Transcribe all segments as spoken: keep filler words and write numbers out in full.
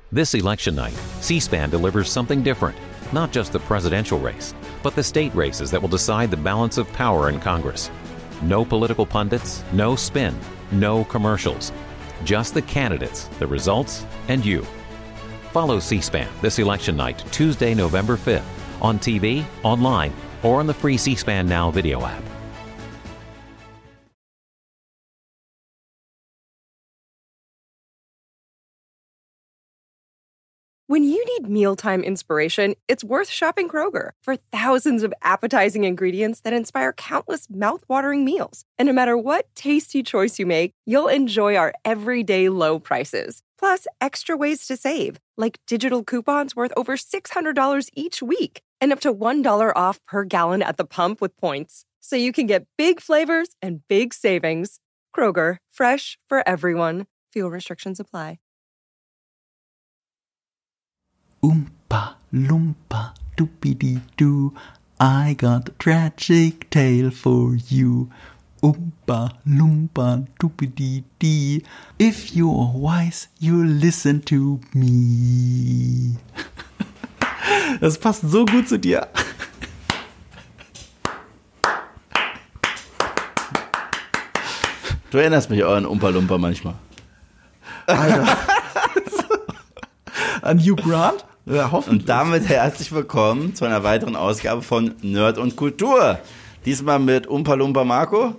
This election night, C-SPAN delivers something different. Not just the presidential race, but the state races that will decide the balance of power in Congress. No political pundits, no spin, no commercials. Just the candidates, the results, and you. Follow C-SPAN this election night, Tuesday, November fifth, on T V, online, or on the free C-SPAN Now video app. When you need mealtime inspiration, it's worth shopping Kroger for thousands of appetizing ingredients that inspire countless mouth-watering meals. And no matter what tasty choice you make, you'll enjoy our everyday low prices. Plus, extra ways to save, like digital coupons worth over six hundred dollars each week and up to one dollar off per gallon at the pump with points. So you can get big flavors and big savings. Kroger, fresh for everyone. Fuel restrictions apply. Oompa loompa doopity doo, I got a tragic tale for you. Oompa loompa doopity dee, if you're wise, you listen to me. Das passt so gut zu dir. Du erinnerst mich auch an Oompa Loompa manchmal. Alter. An Hugh Grant? Ja, hoffentlich. Und damit herzlich willkommen zu einer weiteren Ausgabe von Nerd und Kultur. Diesmal mit Oompa Loompa Marco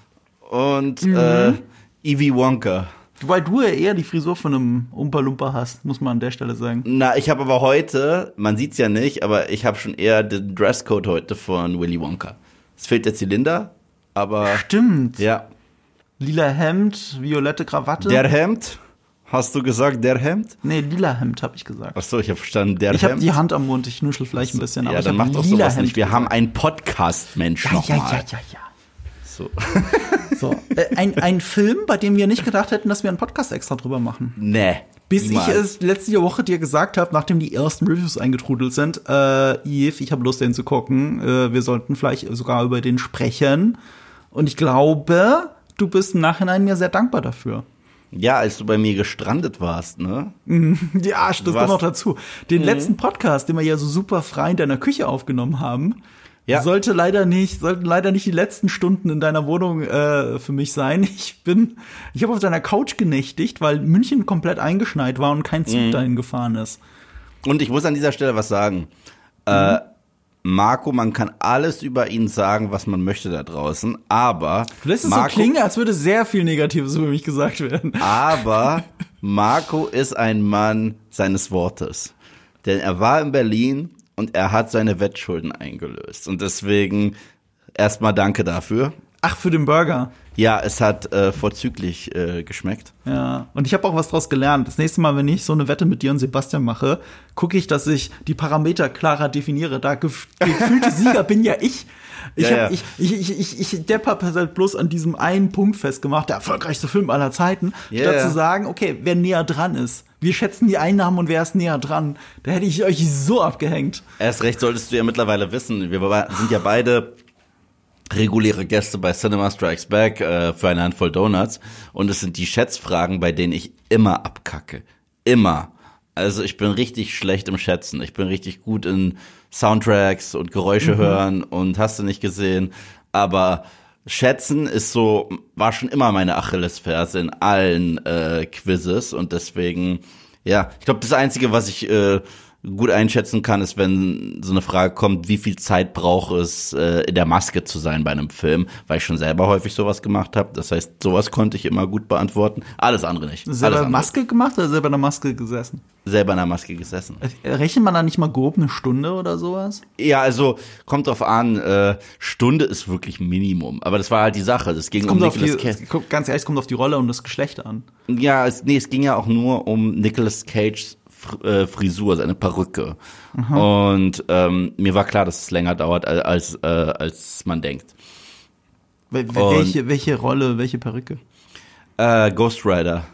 und mhm. äh, Evie Wonka. Weil du ja eher die Frisur von einem Oompa Loompa hast, muss man an der Stelle sagen. Na, ich habe aber heute, man sieht's ja nicht, aber ich habe schon eher den Dresscode heute von Willy Wonka. Es fehlt der Zylinder, aber... Stimmt. Ja. Lila Hemd, violette Krawatte. Der Hemd? Hast du gesagt, der Hemd? Nee, lila Hemd, habe ich gesagt. Ach so, ich habe verstanden, der ich Hemd. Ich habe die Hand am Mund, ich nuschel vielleicht ein bisschen. Ja, aber dann ich mach doch lila sowas Hemd nicht. Wir gesagt. haben einen Podcast-Mensch ja, nochmal. Ja, ja, ja, ja. So. so äh, ein, ein Film, bei dem wir nicht gedacht hätten, dass wir einen Podcast extra drüber machen. Nee. Bis niemals. ich es letzte Woche dir gesagt habe, nachdem die ersten Reviews eingetrudelt sind, äh, Yves, ich habe Lust, den zu gucken. Äh, wir sollten vielleicht sogar über den sprechen. Und ich glaube, du bist im Nachhinein mir sehr dankbar dafür. Ja, als du bei mir gestrandet warst, ne? Ja, das kommt noch dazu. Den mhm. letzten Podcast, den wir ja so super frei in deiner Küche aufgenommen haben, ja. sollte leider nicht, sollten leider nicht die letzten Stunden in deiner Wohnung äh, für mich sein. Ich bin, ich habe auf deiner Couch genächtigt, weil München komplett eingeschneit war und kein Zug mhm. dahin gefahren ist. Und ich muss an dieser Stelle was sagen. Mhm. Äh, Marco, man kann alles über ihn sagen, was man möchte da draußen, aber du lässt es Marco, so klingen, als würde sehr viel Negatives über mich gesagt werden. Aber Marco ist ein Mann seines Wortes. Denn er war in Berlin und er hat seine Wettschulden eingelöst. Und deswegen erstmal danke dafür. Ach, für den Burger. Ja, es hat äh, vorzüglich äh, geschmeckt. Ja, und ich habe auch was draus gelernt. Das nächste Mal, wenn ich so eine Wette mit dir und Sebastian mache, gucke ich, dass ich die Parameter klarer definiere. Da gef- gefühlte Sieger bin ja ich. Ich, ja, hab, ja. ich, ich, ich, ich, ich Depp hab halt bloß an diesem einen Punkt festgemacht, der erfolgreichste Film aller Zeiten, yeah. statt zu sagen, okay, wer näher dran ist. Wir schätzen die Einnahmen und wer ist näher dran. Da hätte ich euch so abgehängt. Erst recht solltest du ja mittlerweile wissen. Wir sind ja beide reguläre Gäste bei Cinema Strikes Back äh, für eine Handvoll Donuts. Und es sind die Schätzfragen, bei denen ich immer abkacke. Immer. Also ich bin richtig schlecht im Schätzen. Ich bin richtig gut in Soundtracks und Geräusche mhm. hören und hast du nicht gesehen. Aber Schätzen ist so, war schon immer meine Achillesferse in allen äh, Quizzes. Und deswegen, ja, ich glaube, das Einzige, was ich äh, gut einschätzen kann, ist, wenn so eine Frage kommt, wie viel Zeit braucht es, äh, in der Maske zu sein bei einem Film, weil ich schon selber häufig sowas gemacht habe. Das heißt, sowas konnte ich immer gut beantworten. Alles andere nicht. Selber Alles andere. Maske gemacht oder selber in der Maske gesessen? Selber in der Maske gesessen. Rechnet man da nicht mal grob eine Stunde oder sowas? Ja, also kommt drauf an, äh, Stunde ist wirklich Minimum. Aber das war halt die Sache. Das ging es um kommt Nicolas auf die, Cage. Ganz ehrlich, es kommt auf die Rolle und das Geschlecht an. Ja, es, nee, es ging ja auch nur um Nicolas Cages Frisur, seine Perücke. Mhm. Und ähm, mir war klar, dass es länger dauert, als, äh, als man denkt. Wel- welche, welche Rolle, welche Perücke? Äh, Ghost Rider.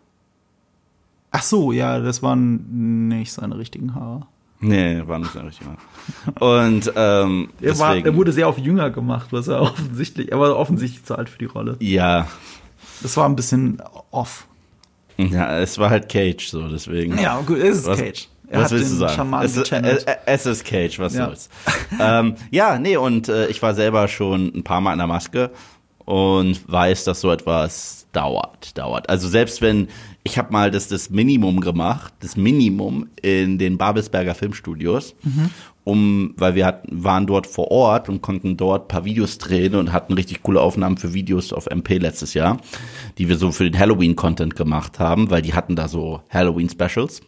Ach so, ja, das waren nicht seine richtigen Haare. Nee, war nicht seine richtigen Haare. Und ähm, er, war, er wurde sehr auf jünger gemacht, was er offensichtlich, er war offensichtlich zu alt für die Rolle. Ja. Das war ein bisschen off. Ja, es war halt Cage, so, deswegen. Ja, gut, es ist was, Cage. Er was willst du sagen? Es ist, es, es ist Cage, was ja. soll's. ähm, ja, nee, und äh, ich war selber schon ein paar Mal an der Maske und weiß, dass so etwas dauert, dauert. Also selbst wenn, ich habe mal das, das Minimum gemacht, das Minimum in den Babelsberger Filmstudios, mhm. um, weil wir hatten, waren dort vor Ort und konnten dort ein paar Videos drehen und hatten richtig coole Aufnahmen für Videos auf M P letztes Jahr, die wir so für den Halloween-Content gemacht haben, weil die hatten da so Halloween-Specials.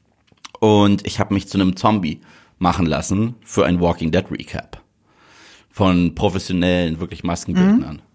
Und ich habe mich zu einem Zombie machen lassen für ein Walking Dead Recap von professionellen, wirklich Maskenbildnern. Mhm.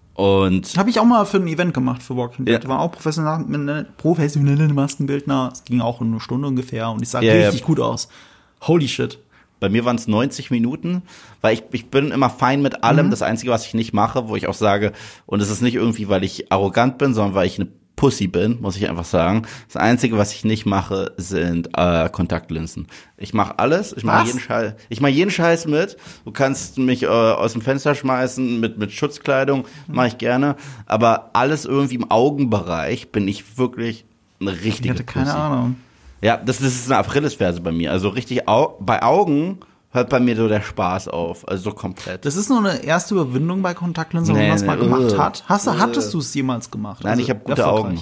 Und habe ich auch mal für ein Event gemacht für Walking Dead. Ja. War auch professionelle, professionelle Maskenbildner. Es ging auch eine Stunde ungefähr und ich sah ja, richtig ja. gut aus. Holy shit. Bei mir waren es neunzig Minuten, weil ich, ich bin immer fein mit allem. Mhm. Das Einzige, was ich nicht mache, wo ich auch sage, und es ist nicht irgendwie, weil ich arrogant bin, sondern weil ich eine Pussy bin, muss ich einfach sagen. Das Einzige, was ich nicht mache, sind äh, Kontaktlinsen. Ich mache alles. Ich mache jeden Scheiß. Ich mache jeden Scheiß mit. Du kannst mich äh, aus dem Fenster schmeißen mit mit Schutzkleidung, mache ich gerne. Aber alles irgendwie im Augenbereich bin ich wirklich eine richtige Ich hatte keine Pussy. Ahnung. Ja, das, das ist eine Achillesferse bei mir. Also richtig au- bei Augen hört bei mir so der Spaß auf, also so komplett. Das ist nur eine erste Überwindung bei Kontaktlinsen, nee, wenn man das nee, mal uh, gemacht hat. Hast du, uh, hattest du es jemals gemacht? Nein, also, ich habe gute Augen.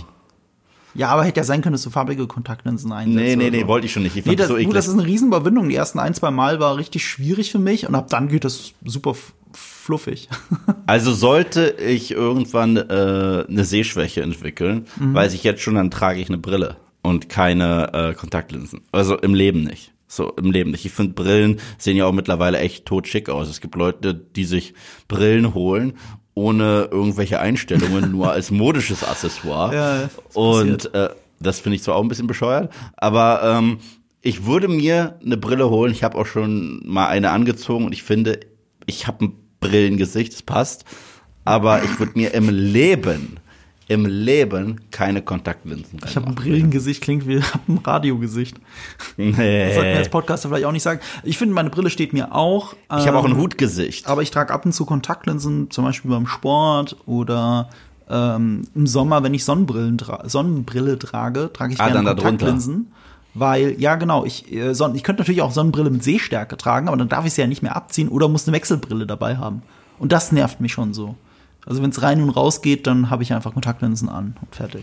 Ja, aber hätte ja sein können, dass du farbige Kontaktlinsen einsetzt. Nee, nee, nee, so. Wollte ich schon nicht. Ich fand nee, das, das so eklig. Du, das ist eine Riesenüberwindung. Die ersten ein, zwei Mal war richtig schwierig für mich und ab dann geht das super f- fluffig. Also sollte ich irgendwann äh, eine Sehschwäche entwickeln, mhm. weiß ich jetzt schon, dann trage ich eine Brille und keine äh, Kontaktlinsen. Also im Leben nicht. So, im Leben nicht. Ich finde, Brillen sehen ja auch mittlerweile echt totschick aus. Es gibt Leute, die sich Brillen holen, ohne irgendwelche Einstellungen, nur als modisches Accessoire. Ja, und äh, das finde ich zwar auch ein bisschen bescheuert, aber ähm, ich würde mir eine Brille holen. Ich habe auch schon mal eine angezogen und ich finde, ich habe ein Brillengesicht, das passt. Aber ich würde mir im Leben Im Leben keine Kontaktlinsen. Ich habe ein Brillengesicht, klingt wie ein Radiogesicht. Nee. Das sollten wir als Podcaster vielleicht auch nicht sagen. Ich finde, meine Brille steht mir auch. Ich ähm, habe auch ein Hutgesicht. Aber ich trage ab und zu Kontaktlinsen, zum Beispiel beim Sport oder ähm, im Sommer, wenn ich Sonnenbrillen tra- Sonnenbrille trage, trage ich ah, gerne Kontaktlinsen. Weil, ja genau, ich, äh, Son- ich könnte natürlich auch Sonnenbrille mit Sehstärke tragen, aber dann darf ich sie ja nicht mehr abziehen oder muss eine Wechselbrille dabei haben. Und das nervt mich schon so. Also wenn es rein und raus geht, dann habe ich einfach Kontaktlinsen an und fertig.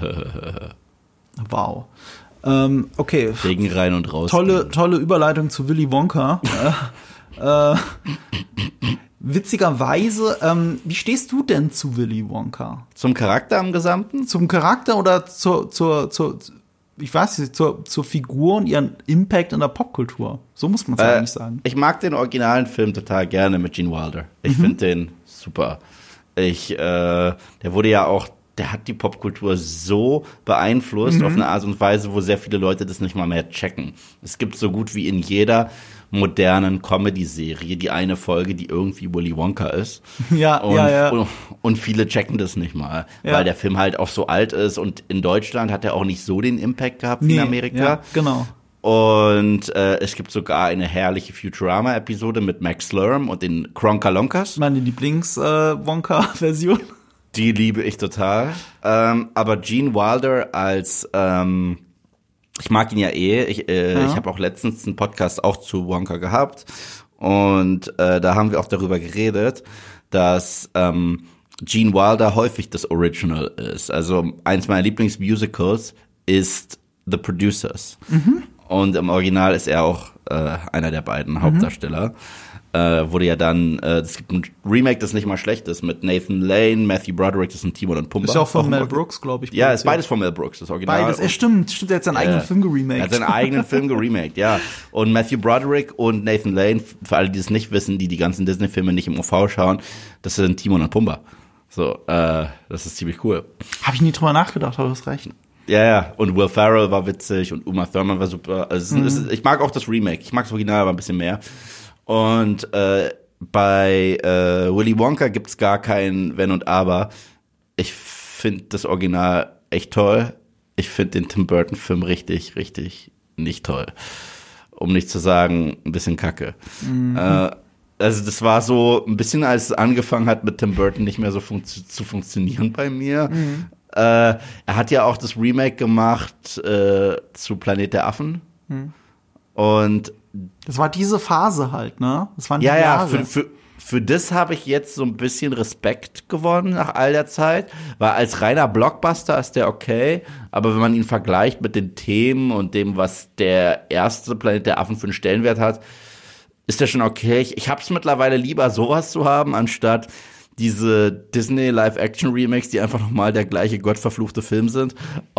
Wow. Ähm, okay. Wegen rein und raus. Tolle, tolle Überleitung zu Willy Wonka. äh, äh, witzigerweise, ähm, wie stehst du denn zu Willy Wonka? Zum Charakter im Gesamten? Zum Charakter oder zur, zur, zur ich weiß nicht, zur, zur Figur und ihren Impact in der Popkultur? So muss man es äh, eigentlich sagen. Ich mag den originalen Film total gerne mit Gene Wilder. Ich mhm. finde den super. Ich, äh, der wurde ja auch, der hat die Popkultur so beeinflusst mhm. auf eine Art und Weise, wo sehr viele Leute das nicht mal mehr checken. Es gibt so gut wie in jeder modernen Comedy-Serie die eine Folge, die irgendwie Willy Wonka ist. Ja, und, ja, ja. Und, und viele checken das nicht mal, ja. weil der Film halt auch so alt ist und in Deutschland hat er auch nicht so den Impact gehabt wie nee, in Amerika. Ja, genau. Und äh, es gibt sogar eine herrliche Futurama-Episode mit Max Slurm und den Kronkalonkas. Meine Lieblings-Wonka-Version. Äh, Die liebe ich total. Ähm, aber Gene Wilder als, ähm, ich mag ihn ja eh. Ich, äh, ja. ich habe auch letztens einen Podcast auch zu Wonka gehabt. Und äh, da haben wir auch darüber geredet, dass ähm, Gene Wilder häufig das Original ist. Also eins meiner Lieblingsmusicals ist The Producers. Mhm. Und im Original ist er auch äh, einer der beiden mhm. Hauptdarsteller. Äh, wurde ja dann, äh, es gibt ein Remake, das nicht mal schlecht ist, mit Nathan Lane, Matthew Broderick, das sind Timon und Pumbaa. Ist ja auch von auch Mel Brooks, glaube ich. Ja, ist beides von Mel Brooks, das Original. Beides, er stimmt, stimmt, er hat seinen äh, eigenen Film geremaked. Er hat seinen eigenen Film geremaked, ja. Und Matthew Broderick und Nathan Lane, für alle, die es nicht wissen, die die ganzen Disney-Filme nicht im O V schauen, das sind Timon und Pumbaa. So, äh, das ist ziemlich cool. Habe ich nie drüber nachgedacht, aber du hast recht. Ja, ja, und Will Ferrell war witzig und Uma Thurman war super. Also mhm. es ist, ich mag auch das Remake, ich mag das Original aber ein bisschen mehr. Und äh, bei äh, Willy Wonka gibt's gar kein Wenn und Aber. Ich finde das Original echt toll. Ich finde den Tim Burton-Film richtig, richtig nicht toll. Um nicht zu sagen, ein bisschen kacke. Mhm. Äh, also das war so ein bisschen, als es angefangen hat, mit Tim Burton nicht mehr so fun- zu funktionieren bei mir. Mhm. Äh, er hat ja auch das Remake gemacht äh, zu Planet der Affen. Hm. Und das war diese Phase halt, ne? Das waren die ja, Jahre. Ja, für, für, für das habe ich jetzt so ein bisschen Respekt gewonnen nach all der Zeit, weil als reiner Blockbuster ist der okay, aber wenn man ihn vergleicht mit den Themen und dem, was der erste Planet der Affen für einen Stellenwert hat, ist der schon okay. Ich, ich hab's mittlerweile lieber, sowas zu haben, anstatt diese Disney Live-Action-Remakes, die einfach nochmal der gleiche gottverfluchte Film sind,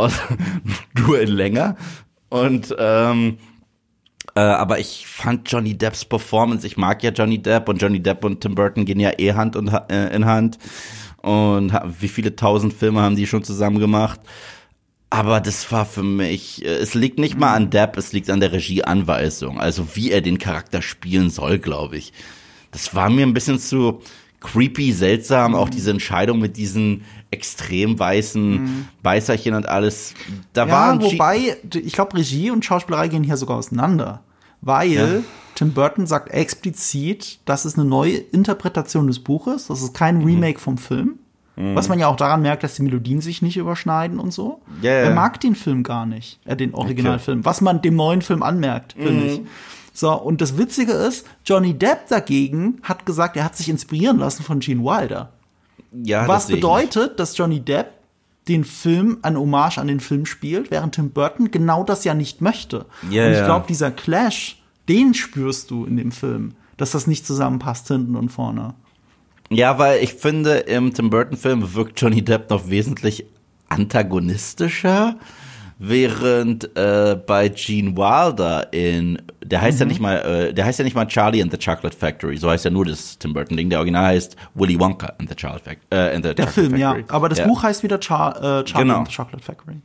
nur in länger. Und ähm, äh, aber ich fand Johnny Depps Performance, ich mag ja Johnny Depp und Johnny Depp und Tim Burton gehen ja eh Hand und, äh, in Hand. Und wie viele tausend Filme haben die schon zusammen gemacht? Aber das war für mich, es liegt nicht mal an Depp, es liegt an der Regieanweisung. Also wie er den Charakter spielen soll, glaube ich. Das war mir ein bisschen zu creepy, seltsam. Mhm. Auch diese Entscheidung mit diesen extrem weißen mhm. Beißerchen und alles. Da ja, waren wobei, ich glaube, Regie und Schauspielerei gehen hier sogar auseinander. Weil ja. Tim Burton sagt explizit, das ist eine neue Interpretation des Buches. Das ist kein Remake mhm. vom Film. Mhm. Was man ja auch daran merkt, dass die Melodien sich nicht überschneiden und so. Yeah. Er mag den Film gar nicht, äh, den Originalfilm. Okay. Was man dem neuen Film anmerkt, finde mhm. ich. So, und das Witzige ist, Johnny Depp dagegen hat gesagt, er hat sich inspirieren lassen von Gene Wilder. Ja, was das bedeutet, dass Johnny Depp den Film, eine Hommage an den Film spielt, während Tim Burton genau das ja nicht möchte. Yeah, und ich glaube, dieser Clash, den spürst du in dem Film, dass das nicht zusammenpasst hinten und vorne. Ja, weil ich finde, im Tim Burton-Film wirkt Johnny Depp noch wesentlich antagonistischer, während äh, bei Gene Wilder in, der heißt mhm. ja nicht mal, äh, der heißt ja nicht mal Charlie and the Chocolate Factory, so heißt ja nur das Tim Burton-Ding. Der Original heißt Willy Wonka and the Chocolate Factory. Äh, in the der Chocolate Film, Factory. Ja, aber das ja. Buch heißt wieder Char- äh, Charlie genau. and the Chocolate Factory.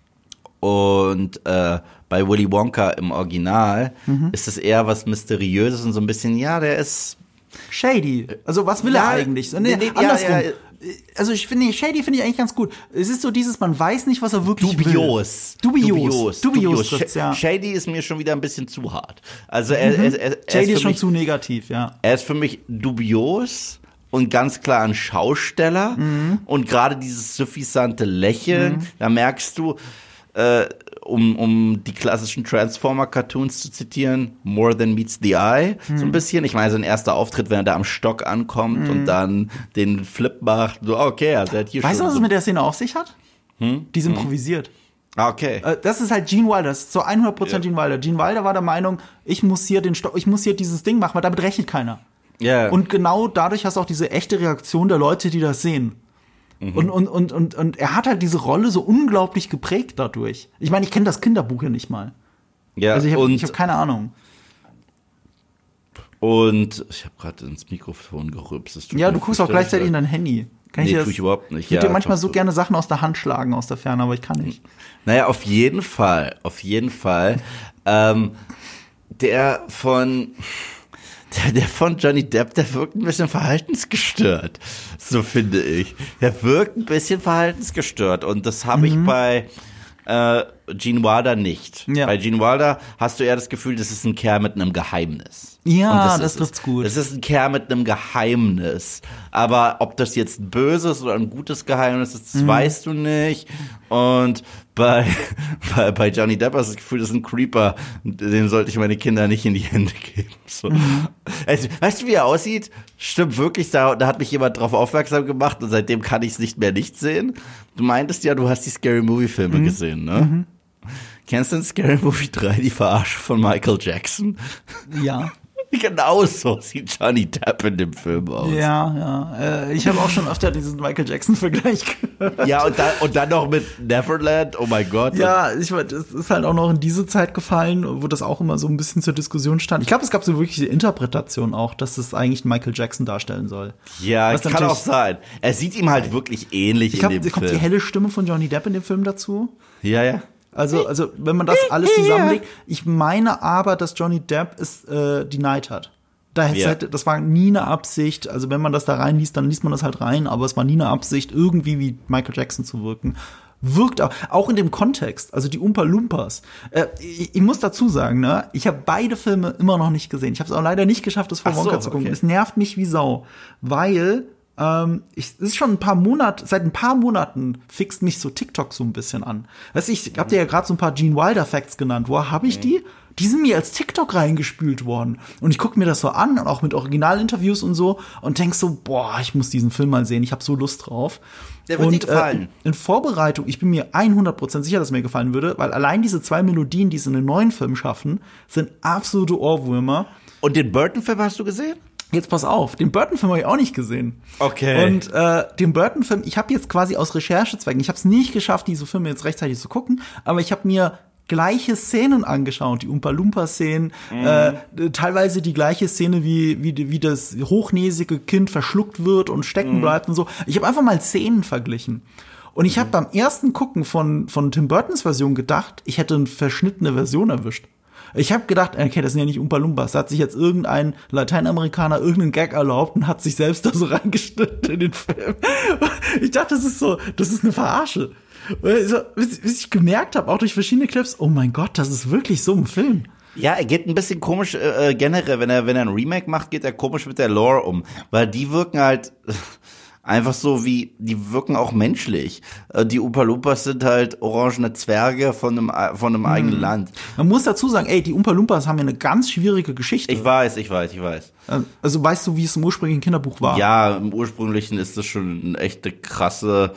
Und äh, bei Willy Wonka im Original mhm. ist es eher was Mysteriöses und so ein bisschen, ja, der ist shady. Also was will ja, er eigentlich? Nee, nee, andersrum. Ja, ja. Also ich finde, shady finde ich eigentlich ganz gut. Es ist so dieses, man weiß nicht, was er wirklich dubios. will. Dubios. Dubios. Dubios. Dubios. Ja. Shady ist mir schon wieder ein bisschen zu hart. Also er, mhm. er, er, er shady ist, ist schon mich, zu negativ, ja. Er ist für mich dubios und ganz klar ein Schausteller. Mhm. Und gerade dieses suffisante Lächeln, mhm. da merkst du, äh, um, um die klassischen Transformer-Cartoons zu zitieren, more than meets the eye, hm. so ein bisschen. Ich meine, sein erster Auftritt, wenn er da am Stock ankommt hm. und dann den Flip macht, so, okay, also er hat hier weißt schon... Weißt du, was so es mit der Szene auf sich hat? Hm? Die ist improvisiert. Ah, okay. Das ist halt Gene Wilder, das ist zu hundert Prozent yeah. Gene Wilder. Gene Wilder war der Meinung, ich muss hier den Stock, ich muss hier dieses Ding machen, weil damit rechnet keiner. Yeah. Und genau dadurch hast du auch diese echte Reaktion der Leute, die das sehen. Mhm. Und, und, und, und, und er hat halt diese Rolle so unglaublich geprägt dadurch. Ich meine, ich kenne das Kinderbuch ja nicht mal. Ja, also ich habe und hab keine Ahnung. Und ich habe gerade ins Mikrofon gerübst. Ja, du guckst auch gleichzeitig in dein Handy. Kann nee, ich das, tue ich überhaupt nicht. Ich würde ja, dir manchmal so gerne Sachen aus der Hand schlagen, aus der Ferne, aber ich kann nicht. Naja, auf jeden Fall, auf jeden Fall. ähm, der von... Der, der von Johnny Depp, der wirkt ein bisschen verhaltensgestört, so finde ich. Der wirkt ein bisschen verhaltensgestört und das habe mhm. ich bei äh, Gene Wilder nicht. Ja. Bei Gene Wilder hast du eher das Gefühl, das ist ein Kerl mit einem Geheimnis. Ja, das, das trifft's gut. Das ist ein Kerl mit einem Geheimnis. Aber ob das jetzt ein böses oder ein gutes Geheimnis ist, das mhm. weißt du nicht. Und bei, bei, bei Johnny Depp hast du das Gefühl, das ist ein Creeper. Den sollte ich meine Kinder nicht in die Hände geben. So. Mhm. Also, weißt du, wie er aussieht? Stimmt wirklich, da, da hat mich jemand drauf aufmerksam gemacht und seitdem kann ich es nicht mehr nicht sehen. Du meintest ja, du hast die Scary Movie Filme mhm. gesehen, ne? Mhm. Kennst du den Scary Movie drei, die Verarsche von Michael Jackson? Ja. Genau so sieht Johnny Depp in dem Film aus. Ja, ja. Äh, ich habe auch schon öfter diesen Michael Jackson-Vergleich gehört. Ja, und dann, und dann noch mit Neverland, oh mein Gott. Ja, ich meine, es ist halt auch noch in diese Zeit gefallen, wo das auch immer so ein bisschen zur Diskussion stand. Ich glaube, es gab so wirklich die Interpretation auch, dass es eigentlich Michael Jackson darstellen soll. Ja, das kann auch sein. Er sieht ihm halt wirklich ähnlich ich glaub, in dem Film. Kommt die helle Stimme von Johnny Depp in dem Film dazu? Ja, ja. Also, also wenn man das alles zusammenlegt, ich meine aber, dass Johnny Depp es äh, denied hat. Da ja. halt, das war nie eine Absicht, also wenn man das da reinliest, dann liest man das halt rein, aber es war nie eine Absicht, irgendwie wie Michael Jackson zu wirken. Wirkt auch, auch in dem Kontext, also die Oompa Loompas. Äh, ich, ich muss dazu sagen, ne, ich habe beide Filme immer noch nicht gesehen. Ich habe es auch leider nicht geschafft, das vor Wonka so, zu gucken. Okay. Es nervt mich wie Sau, weil ähm, ich, es ist schon ein paar Monate, seit ein paar Monaten fixt mich so TikTok so ein bisschen an. Weißt du, ich hab dir ja gerade so ein paar Gene Wilder Facts genannt. Woher habe ich die? Die sind mir als TikTok reingespült worden. Und ich gucke mir das so an, und auch mit Originalinterviews und so, und denk so, boah, ich muss diesen Film mal sehen, ich habe so Lust drauf. Der wird und, dir gefallen. Äh, in Vorbereitung, ich bin mir hundert Prozent sicher, dass er mir gefallen würde, weil allein diese zwei Melodien, die sie in den neuen Film schaffen, sind absolute Ohrwürmer. Und den Burton-Film hast du gesehen? Jetzt pass auf, den Burton-Film habe ich auch nicht gesehen. Okay. Und äh, den Burton-Film, ich habe jetzt quasi aus Recherchezwecken, ich habe es nicht geschafft, diese Filme jetzt rechtzeitig zu gucken, aber ich habe mir gleiche Szenen angeschaut, die Oompa-Loompa-Szenen, mhm. äh, teilweise die gleiche Szene, wie, wie, wie das hochnäsige Kind verschluckt wird und stecken mhm. bleibt und so. Ich habe einfach mal Szenen verglichen. Und ich habe mhm. beim ersten Gucken von, von Tim Burtons Version gedacht, ich hätte eine verschnittene Version erwischt. Ich habe gedacht, okay, das sind ja nicht Oompa-Loompas. Da hat sich jetzt irgendein Lateinamerikaner irgendeinen Gag erlaubt und hat sich selbst da so reingeschnitten in den Film. Ich dachte, das ist so, das ist eine Verarsche. Bis ich gemerkt habe, auch durch verschiedene Clips, oh mein Gott, das ist wirklich so ein Film. Ja, er geht ein bisschen komisch äh, generell, wenn er wenn er ein Remake macht, geht er komisch mit der Lore um, weil die wirken halt einfach so wie, die wirken auch menschlich. Äh, die Oompa-Loompas sind halt orangene Zwerge von einem von einem hm. eigenen Land. Man muss dazu sagen, ey, die Oompa-Loompas haben ja eine ganz schwierige Geschichte. Ich weiß, ich weiß, ich weiß. Also weißt du, wie es im ursprünglichen Kinderbuch war? Ja, im ursprünglichen ist das schon eine echte krasse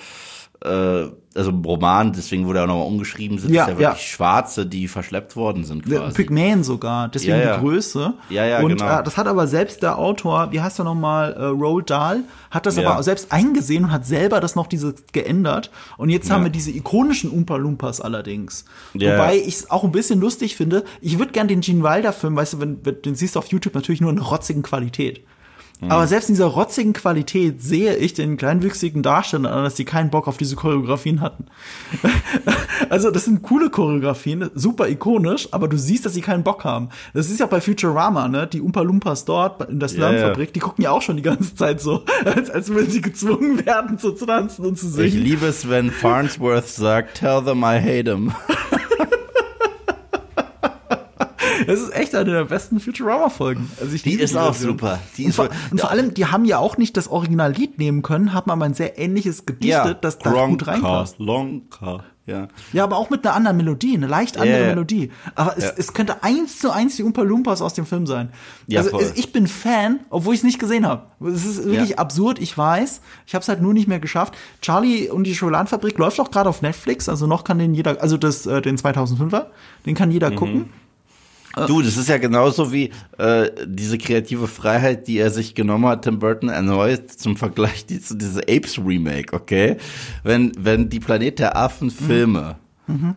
also ein Roman, deswegen wurde er auch nochmal umgeschrieben, sind ja, es ja wirklich ja. Schwarze, die verschleppt worden sind quasi. Pygmäen sogar, deswegen ja, ja. die Größe. Ja, ja, und genau. äh, das hat aber selbst der Autor, wie heißt er nochmal, äh, Roald Dahl, hat das ja. aber selbst eingesehen und hat selber das noch diese geändert. Und jetzt ja. haben wir diese ikonischen Oompa-Loompas allerdings. Ja. Wobei ich es auch ein bisschen lustig finde, ich würde gern den Gene Wilder-Film, weißt du, wenn, wenn den siehst du auf YouTube natürlich nur in rotzigen Qualität. Aber selbst in dieser rotzigen Qualität sehe ich den kleinwüchsigen Darstellern an, dass die keinen Bock auf diese Choreografien hatten. Also das sind coole Choreografien, super ikonisch, aber du siehst, dass sie keinen Bock haben. Das ist ja bei Futurama, ne? Die Oompa-Loompas dort in der Slumfabrik, ja, ja. die gucken ja auch schon die ganze Zeit so, als, als würden sie gezwungen werden, so zu tanzen und zu singen. Ich liebe es, wenn Farnsworth sagt, tell them I hate them. Das ist echt eine der besten Futurama-Folgen. Also ich die ist auch super. Die und, ist vor, und vor allem, die haben ja auch nicht das Originallied nehmen können, haben aber ein sehr ähnliches gedichtet, ja, das da gut reinpasst. Longcar, ja. Ja, aber auch mit einer anderen Melodie, eine leicht andere ja, ja. Melodie. Aber es, ja. es könnte eins zu eins die Oompa-Loompas aus dem Film sein. Ja, also voll. ich bin Fan, obwohl ich es nicht gesehen habe. Es ist wirklich ja. absurd, ich weiß. Ich habe es halt nur nicht mehr geschafft. Charlie und die Schokoladenfabrik läuft auch gerade auf Netflix, also noch kann den jeder, also das äh, den zweitausendfünfer, den kann jeder mhm. gucken. Du, das ist ja genauso wie äh, diese kreative Freiheit, die er sich genommen hat, Tim Burton erneut zum Vergleich die, zu diese Apes Remake, okay? Wenn wenn die Planet der Affen Filme mhm.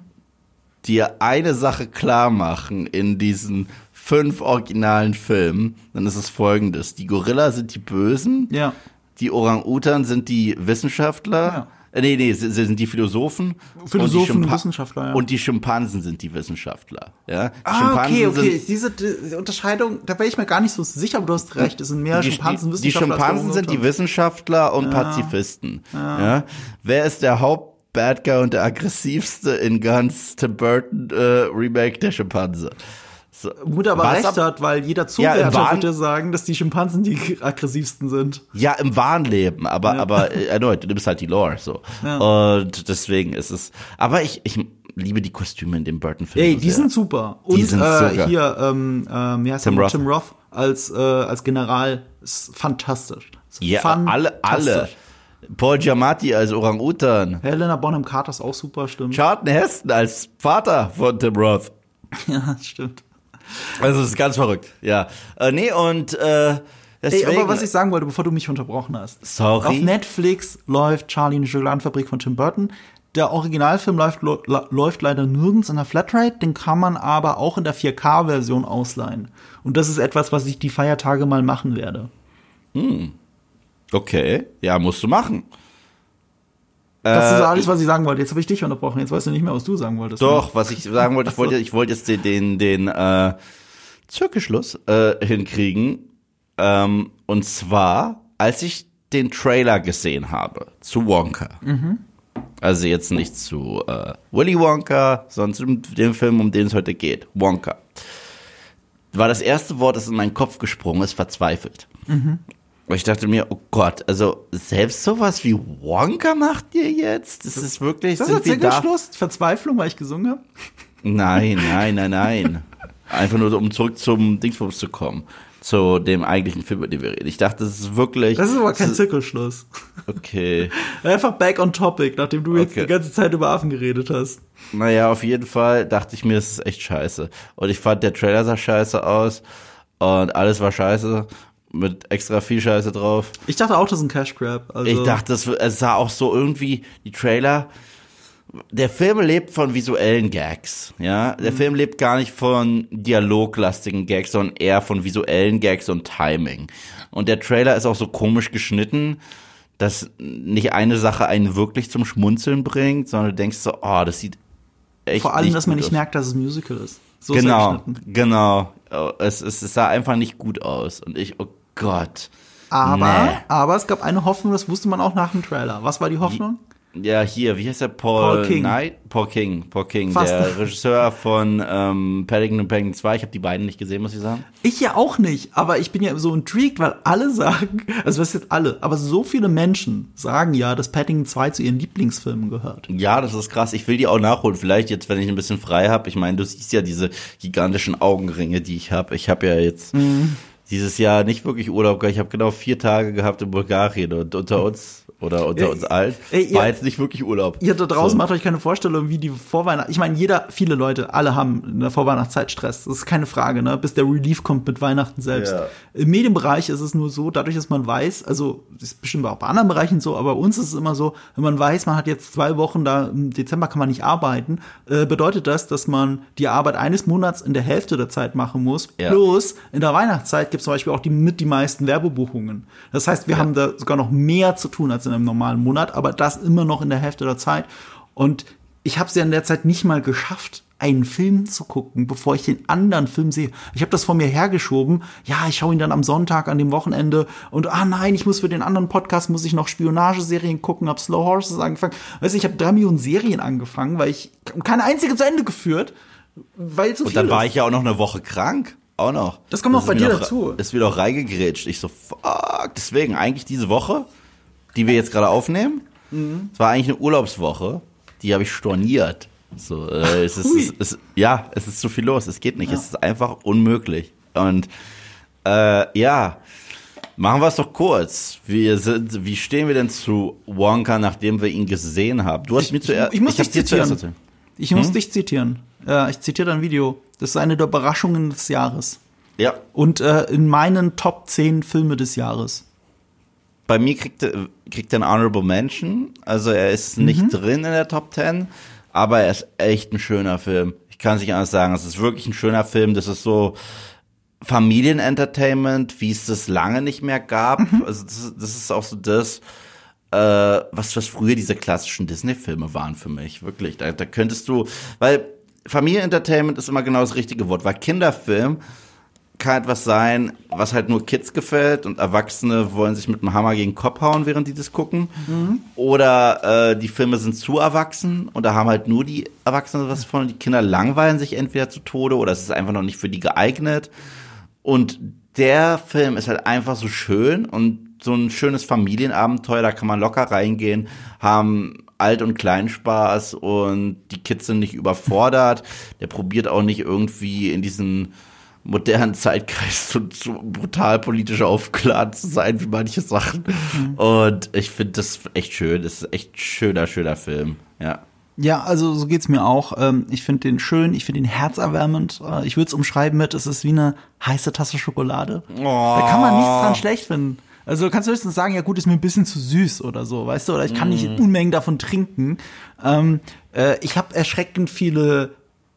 dir eine Sache klar machen in diesen fünf originalen Filmen, dann ist es folgendes: Die Gorilla sind die Bösen, ja. die Orang-Utan sind die Wissenschaftler. Ja. Nee, nee, sie sind die Philosophen. Philosophen und die und Wissenschaftler, ja. Und die Schimpansen sind die Wissenschaftler, ja. Die ah, okay, okay. Diese, diese Unterscheidung, da wäre ich mir gar nicht so sicher, aber du hast recht. Es sind mehr die, Schimpansen, die, Wissenschaftler. Die Schimpansen sind die Wissenschaftler und ja. Pazifisten, ja. ja. Wer ist der Haupt-Bad Guy und der aggressivste in ganz Tim Burton äh, Remake? Der Schimpanse. So. Gut, aber Was recht ab, hat, weil jeder Zuwärter ja, würde sagen, dass die Schimpansen die aggressivsten sind. Ja, im wahren Leben, aber, ja. aber erneut, du nimmst halt die Lore, so. Ja. Und deswegen ist es, aber ich, ich liebe die Kostüme in dem Burton-Film. Ey, die sehr. sind super. Und die sind äh, hier, ähm, ähm, wie heißt Tim, Roth. Tim Roth als, äh, als General ist fantastisch. Ist ja, fantastisch. alle, alle. Paul Giamatti als Orang-Utan. Helena Bonham Carter ist auch super, stimmt. Charlton Heston als Vater von Tim Roth. Ja, stimmt. Also das ist ganz verrückt, ja. Äh, nee, und äh, deswegen, Ey, aber was ich sagen wollte, bevor du mich unterbrochen hast. Sorry. Auf Netflix läuft Charlie und die Schokoladenfabrik von Tim Burton. Der Originalfilm läuft, lo, läuft leider nirgends in der Flatrate, den kann man aber auch in der vier K-Version ausleihen. Und das ist etwas, was ich die Feiertage mal machen werde. Hm. Okay, ja, musst du machen. Das ist alles, was ich sagen wollte. Jetzt habe ich dich unterbrochen. Jetzt weißt du nicht mehr, was du sagen wolltest. Doch, ne? was ich sagen wollte, ich wollte, ich wollte jetzt den, den, den äh, Zirkelschluss äh, hinkriegen. Ähm, und zwar, als ich den Trailer gesehen habe zu Wonka. Mhm. Also jetzt nicht zu äh, Willy Wonka, sondern zu dem Film, um den es heute geht. Wonka. War das erste Wort, das in meinen Kopf gesprungen ist, verzweifelt. Mhm. Und ich dachte mir, oh Gott, also selbst sowas wie Wonka macht ihr jetzt? Das ist wirklich, das sind ist wir da? Schluss? Verzweiflung, weil ich gesungen habe? Nein, nein, nein, nein. Einfach nur, um zurück zum Dingsbums zu kommen. Zu dem eigentlichen Film, über den wir reden. Ich dachte, das ist wirklich... Das ist aber kein Zirkelschluss. Okay. Einfach back on topic, nachdem du jetzt Okay. die ganze Zeit über Affen geredet hast. Naja, auf jeden Fall dachte ich mir, das ist echt scheiße. Und ich fand, der Trailer sah scheiße aus. Und alles war scheiße. Mit extra viel Scheiße drauf. Ich dachte auch, das ist ein Cash Grab. Also Ich dachte, es es sah auch so irgendwie, die Trailer, der Film lebt von visuellen Gags, ja. Der mhm. Film lebt gar nicht von dialoglastigen Gags, sondern eher von visuellen Gags und Timing. Und der Trailer ist auch so komisch geschnitten, dass nicht eine Sache einen wirklich zum Schmunzeln bringt, sondern du denkst so, oh, das sieht echt vor allem, nicht dass man gut nicht aus. merkt, dass es ein Musical ist. So Genau, ist er geschnitten. genau. Es, es, es sah einfach nicht gut aus. Und ich, oh Gott. Aber, Nee. aber es gab eine Hoffnung, das wusste man auch nach dem Trailer. Was war die Hoffnung? Ja, hier, wie heißt der? Paul, Paul King. Knight? Paul King, Paul King, Fast. der Regisseur von ähm, Paddington und Paddington zwei. Ich habe die beiden nicht gesehen, muss ich sagen. Ich ja auch nicht, aber ich bin ja so intrigued, weil alle sagen, also was jetzt alle, aber so viele Menschen sagen ja, dass Paddington zwei zu ihren Lieblingsfilmen gehört. Ja, das ist krass. Ich will die auch nachholen. Vielleicht jetzt, wenn ich ein bisschen frei habe. Ich meine, du siehst ja diese gigantischen Augenringe, die ich habe. Ich habe ja jetzt Mhm. dieses Jahr nicht wirklich Urlaub gehabt. Ich habe genau vier Tage gehabt in Bulgarien und unter uns oder unter Ja, uns allen ey, war ihr- jetzt nicht wirklich Urlaub. Ihr da draußen So. macht euch keine Vorstellung, wie die Vorweihnacht. Ich meine, jeder, viele Leute, alle haben in der Vorweihnachtszeit Stress. Das ist keine Frage, ne? Bis der Relief kommt mit Weihnachten selbst. Ja. Im Medienbereich ist es nur so, dadurch, dass man weiß, also das ist bestimmt auch bei anderen Bereichen so, aber bei uns ist es immer so, wenn man weiß, man hat jetzt zwei Wochen da, im Dezember kann man nicht arbeiten, äh, bedeutet das, dass man die Arbeit eines Monats in der Hälfte der Zeit machen muss. Ja. Plus in der Weihnachtszeit gibt es zum Beispiel auch die mit die meisten Werbebuchungen. Das heißt, wir Ja. haben da sogar noch mehr zu tun als in einem normalen Monat, aber das immer noch in der Hälfte der Zeit. Und ich habe es ja in der Zeit nicht mal geschafft, einen Film zu gucken, bevor ich den anderen Film sehe. Ich habe das vor mir hergeschoben. Ja, ich schaue ihn dann am Sonntag, an dem Wochenende. Und ah nein, ich muss für den anderen Podcast, muss ich noch Spionageserien gucken, habe Slow Horses angefangen. Weißt du, ich habe drei Millionen Serien angefangen, weil ich keine einzige zu Ende geführt, weil so Und viel dann war ist. ich ja auch noch eine Woche krank. Auch noch. Das kommt auch ist bei mir dir noch- dazu. Ist mir doch reingegrätscht. Ich so, fuck. Deswegen, eigentlich diese Woche, die wir jetzt gerade aufnehmen, Mhm. es war eigentlich eine Urlaubswoche, die habe ich storniert. So, äh, es ist, Hui. es, es, ja, es ist zu viel los, es geht nicht, es ist einfach unmöglich. Und äh, ja, machen wir es doch kurz. Wir sind, wie stehen wir denn zu Wonka, nachdem wir ihn gesehen haben? Du hast Ich- mir zuerst, ich muss hab dich dir zuerst zitieren. erzählt. Ich muss Hm? dich zitieren. Ja, ich zitiere dein Video. Das ist eine der Überraschungen des Jahres. Ja, Und äh, in meinen Top zehn Filme des Jahres. bei mir kriegt er, kriegt er einen Honorable Mention. Also er ist Mhm. nicht drin in der Top Ten, aber er ist echt ein schöner Film. Ich kann es nicht anders sagen. Es ist wirklich ein schöner Film. Das ist so Familienentertainment, wie es das lange nicht mehr gab. Mhm. Also das, das ist auch so das, äh, was, was früher diese klassischen Disney-Filme waren für mich. Wirklich. Da, da könntest du, weil Familienentertainment ist immer genau das richtige Wort, weil Kinderfilm kann etwas sein, was halt nur Kids gefällt und Erwachsene wollen sich mit dem Hammer gegen den Kopf hauen, während die das gucken. Mhm. Oder äh, die Filme sind zu erwachsen und da haben halt nur die Erwachsenen was von. Die Kinder langweilen sich entweder zu Tode oder es ist einfach noch nicht für die geeignet. Und der Film ist halt einfach so schön und so ein schönes Familienabenteuer, da kann man locker reingehen, haben Alt- und Kleinspaß und die Kids sind nicht überfordert. Der probiert auch nicht irgendwie in diesen modernen Zeitgeist so, so brutal politisch aufgeladen zu sein wie manche Sachen. Mhm. Und ich finde das echt schön. Das ist echt ein schöner, schöner Film. Ja. Ja, also so geht's mir auch. Ähm, Ich finde den schön, ich finde den herzerwärmend. Äh, Ich würde es umschreiben mit, es ist wie eine heiße Tasse Schokolade. Oh. Da kann man nichts dran schlecht finden. Also du kannst höchstens sagen, ja gut, ist mir ein bisschen zu süß oder so, weißt du? Oder ich kann nicht in Unmengen davon trinken. Ähm, äh, ich habe erschreckend viele,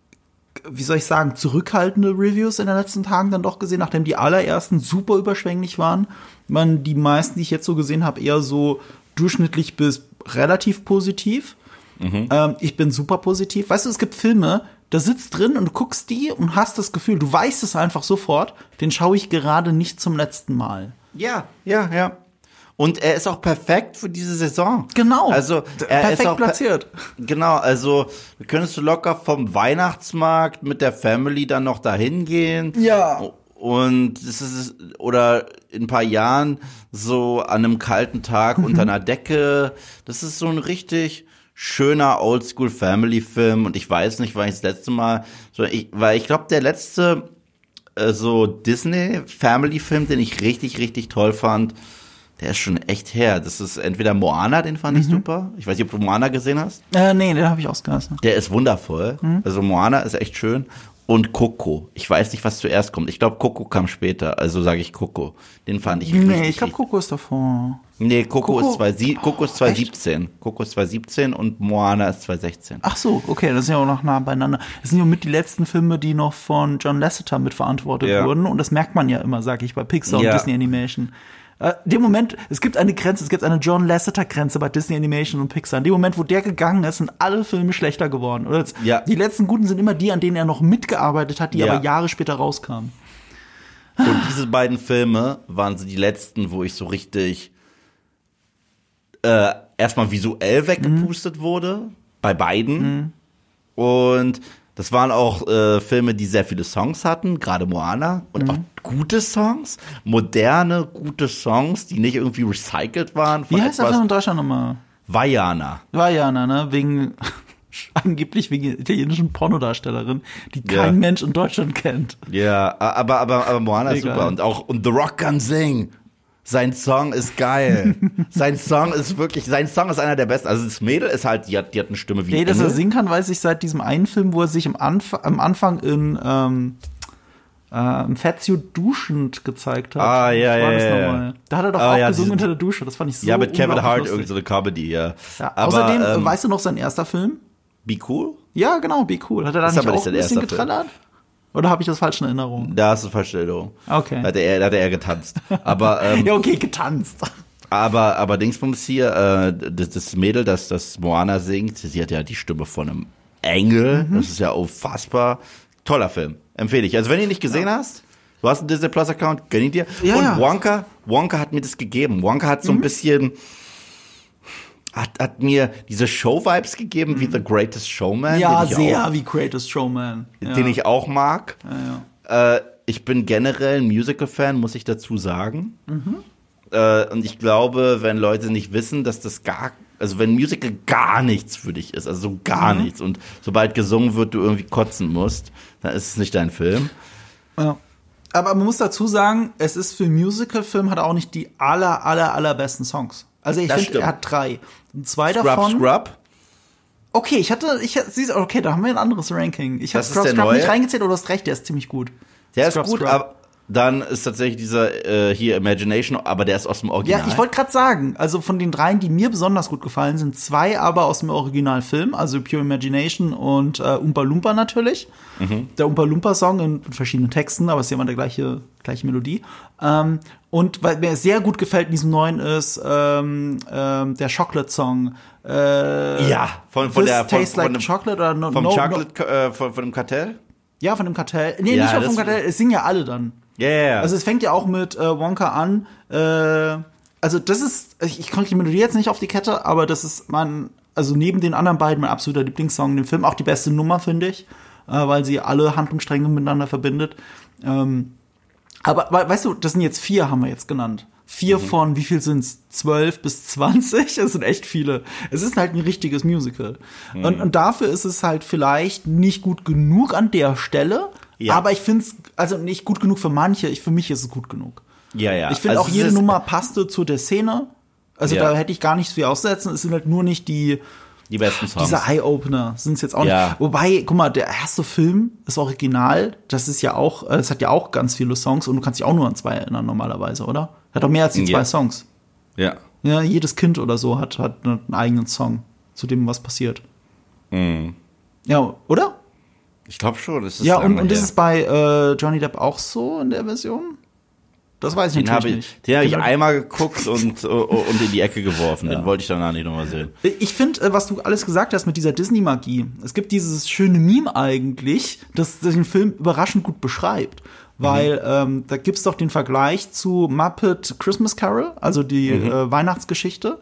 wie soll ich sagen, zurückhaltende Reviews in den letzten Tagen dann doch gesehen, nachdem die allerersten super überschwänglich waren. Man, die meisten, die ich jetzt so gesehen habe, eher so durchschnittlich bis relativ positiv. Mhm. Ähm, ich bin super positiv. Weißt du, es gibt Filme, da sitzt drin und du guckst die und hast das Gefühl, du weißt es einfach sofort, den schaue ich gerade nicht zum letzten Mal. Ja, ja, ja. Und er ist auch perfekt für diese Saison. Genau. Also er perfekt ist auch platziert. Per- genau, also könntest du locker vom Weihnachtsmarkt mit der Family dann noch dahin gehen. Ja. Und es ist, oder in ein paar Jahren so an einem kalten Tag mhm. unter einer Decke. Das ist so ein richtig schöner Oldschool-Family-Film. Und ich weiß nicht, wann ich das letzte Mal, so ich, weil ich glaube, der letzte äh, so Disney-Family-Film, den ich richtig, richtig toll fand, der ist schon echt her. Das ist entweder Moana, den fand mhm. ich super. Ich weiß nicht, ob du Moana gesehen hast. Äh, nee, den habe ich ausgelassen. Der ist wundervoll. Mhm. Also Moana ist echt schön. Und Coco. Ich weiß nicht, was zuerst kommt. Ich glaube, Coco kam später. Also sage ich Coco. Den fand ich richtig. Nee, ich glaube, Coco ist davor. Nee, Coco, Coco? ist zwei, Coco ist zwanzig siebzehn. Coco ist zwanzig siebzehn und Moana ist zwanzig sechzehn. Ach so, okay, das sind ja auch noch nah beieinander. Das sind ja mit die letzten Filme, die noch von John Lasseter mitverantwortet ja. wurden. Und das merkt man ja immer, sag ich, bei Pixar ja. und Disney Animation. Äh, dem Moment, es gibt eine Grenze, es gibt eine John Lasseter-Grenze bei Disney Animation und Pixar. In dem Moment, wo der gegangen ist, sind alle Filme schlechter geworden. Oder jetzt, ja. Die letzten guten sind immer die, an denen er noch mitgearbeitet hat, die ja. aber Jahre später rauskamen. Und diese beiden Filme waren so die letzten, wo ich so richtig äh, erstmal visuell weggepustet mhm. wurde. Bei beiden. Mhm. Und das waren auch äh, Filme, die sehr viele Songs hatten, gerade Moana. Und mhm. auch gute Songs, moderne, gute Songs, die nicht irgendwie recycelt waren. Wie heißt der Film in Deutschland nochmal? Vaiana. Vaiana, ne? Wegen, angeblich wegen italienischen Pornodarstellerin, die kein ja. Mensch in Deutschland kennt. Ja, aber, aber, aber Moana ist super. Und auch und The Rock can sing. Sein Song ist geil. Sein Song ist wirklich, sein Song ist einer der besten. Also das Mädel ist halt, die hat, die hat eine Stimme wie Nee, dass er singen kann, weiß ich seit diesem einen Film, wo er sich am, Anf- am Anfang in ähm, äh, im Fettsuit duschend gezeigt hat. Ah, ja, ja, ja. Da hat er doch ah, auch ja, gesungen unter der Dusche. Das fand ich so Ja, mit Kevin Hart, lustig. irgendeine so Comedy, ja. ja aber, außerdem, ähm, weißt du noch sein erster Film? Be Cool? Ja, genau, Be Cool. Hat er da nicht auch ein bisschen getrellert? Oder habe ich das falsch in Erinnerung? Da hast du falsche Erinnerung. Okay. Da hat er, da hat er getanzt. Aber, ähm, ja, okay, getanzt. Aber, aber Dingsbums hier, äh, das, das Mädel, das, das Moana singt, sie hat ja die Stimme von einem Engel. Mhm. Das ist ja unfassbar. Toller Film. Empfehle ich. Also wenn du ihn nicht gesehen ja. hast, du hast einen Disney Plus Account, gönn ihn dir. Ja, Und ja. Wonka, Wonka hat mir das gegeben. Wonka hat so ein mhm. bisschen, hat, hat mir diese Show-Vibes gegeben, mhm. wie The Greatest Showman. Ja, den ich sehr auch, wie Greatest Showman. Ja. Den ich auch mag. Ja, ja. Äh, ich bin generell ein Musical-Fan, muss ich dazu sagen. Mhm. Äh, und ich glaube, wenn Leute nicht wissen, dass das gar, also wenn Musical gar nichts für dich ist, also so gar mhm. nichts, und sobald gesungen wird, du irgendwie kotzen musst, dann ist es nicht dein Film. Ja. Aber man muss dazu sagen, es ist für einen Musical-Film hat er auch nicht die aller, aller, allerbesten Songs. Also ich finde, er hat drei. Und zwei Scrub, davon. Scrub. Okay, ich hatte, ich siehst, okay, da haben wir ein anderes Ranking. Ich habe Das ist Scrub, der Scrub neue? nicht reingezählt, aber du hast recht, der ist ziemlich gut. Der Scrub, ist gut, Scrub. aber dann ist tatsächlich dieser äh, hier Imagination, aber der ist aus dem Original. Ja, ich wollte gerade sagen, also von den dreien, die mir besonders gut gefallen, sind zwei aber aus dem Originalfilm, also Pure Imagination und äh, Oompa Loompa natürlich. Mhm. Der Oompa Loompa Song in verschiedenen Texten, aber es ist ja immer der gleiche, gleiche Melodie. Ähm, und weil mir sehr gut gefällt in diesem neuen ist ähm, ähm, der Chocolate Song. Äh, ja, von, von This der von, Tastes von Like dem, Chocolate oder no, vom no, Chocolate, no. Äh, von, von dem Kartell? Ja, von dem Kartell. Nee, Ja, nicht nur das- vom Kartell, es singen ja alle dann. Ja, ja, ja. Also es fängt ja auch mit äh, Wonka an. Äh, also das ist, ich, ich konnte die Melodie jetzt nicht auf die Kette, aber das ist mein, also neben den anderen beiden mein absoluter Lieblingssong in dem Film, auch die beste Nummer, finde ich, äh, weil sie alle Handlungsstränge miteinander verbindet. Ähm, aber we- weißt du, das sind jetzt vier, haben wir jetzt genannt. Vier mhm. von, wie viel sind's? Zwölf bis zwanzig? Das sind echt viele. Es ist halt ein richtiges Musical. Mhm. Und, und dafür ist es halt vielleicht nicht gut genug an der Stelle. Ja. Aber ich finde es, also nicht gut genug für manche, ich, für mich ist es gut genug. Ja, ja. Ich finde Also auch es jede ist- Nummer passte zu der Szene. Also Ja. da hätte ich gar nichts viel auszusetzen. Es sind halt nur nicht die, Die besten Songs. diese Eye-Opener sind es jetzt auch Ja. nicht. Wobei, guck mal, der erste Film ist original. Das ist ja auch, es hat ja auch ganz viele Songs und du kannst dich auch nur an zwei erinnern normalerweise, oder? Hat doch mehr als die Ja. zwei Songs. Ja. Ja, jedes Kind oder so hat, hat einen eigenen Song, zu dem was passiert. Mhm. Ja, oder? Ich glaube schon. Das ist Ja, und, lange und ist her. es bei äh, Johnny Depp auch so in der Version? Das weiß ich Den habe natürlich ich, nicht. den hab ich Den- einmal geguckt und, und in die Ecke geworfen. Den wollte ich danach nicht nochmal sehen. Ich finde, äh, was du alles gesagt hast mit dieser Disney-Magie. Es gibt dieses schöne Meme eigentlich, das den Film überraschend gut beschreibt. Weil mhm. ähm, da gibt's doch den Vergleich zu Muppet Christmas Carol, also die mhm. äh, Weihnachtsgeschichte.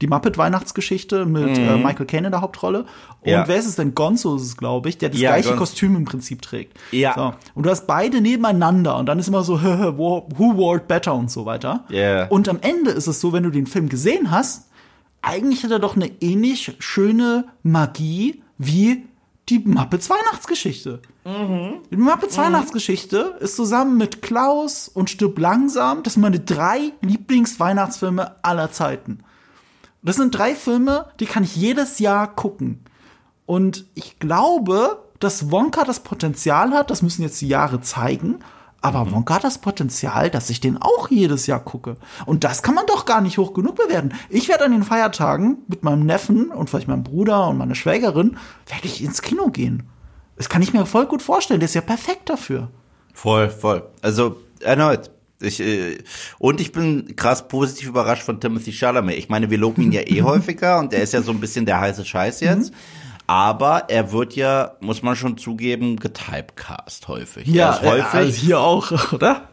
die Muppet-Weihnachtsgeschichte mit mhm. äh, Michael Caine in der Hauptrolle. Und ja. wer ist es denn? Gonzo ist es, glaube ich, der das ja, gleiche Gonzo. Kostüm im Prinzip trägt. Ja. So. Und du hast beide nebeneinander und dann ist immer so, who wore it better und so weiter. Yeah. Und am Ende ist es so, wenn du den Film gesehen hast, eigentlich hat er doch eine ähnlich schöne Magie wie die Muppets Weihnachtsgeschichte. Mhm. Die Muppets mhm. Weihnachtsgeschichte ist zusammen mit Klaus und Stirb langsam, das sind meine drei Lieblingsweihnachtsfilme aller Zeiten. Das sind drei Filme, die kann ich jedes Jahr gucken. Und ich glaube, dass Wonka das Potenzial hat, das müssen jetzt die Jahre zeigen, aber mhm. Wonka hat das Potenzial, dass ich den auch jedes Jahr gucke. Und das kann man doch gar nicht hoch genug bewerten. Ich werde an den Feiertagen mit meinem Neffen und vielleicht meinem Bruder und meiner Schwägerin, werde ich ins Kino gehen. Das kann ich mir voll gut vorstellen. Der ist ja perfekt dafür. Voll, voll. Also erneut. Ich, äh, und ich bin krass positiv überrascht von Timothée Chalamet. Ich meine, wir loben ihn ja eh häufiger und er ist ja so ein bisschen der heiße Scheiß jetzt. Mhm. Aber er wird ja, muss man schon zugeben, getypecast häufig. Ja, er ist häufig, also hier auch, oder?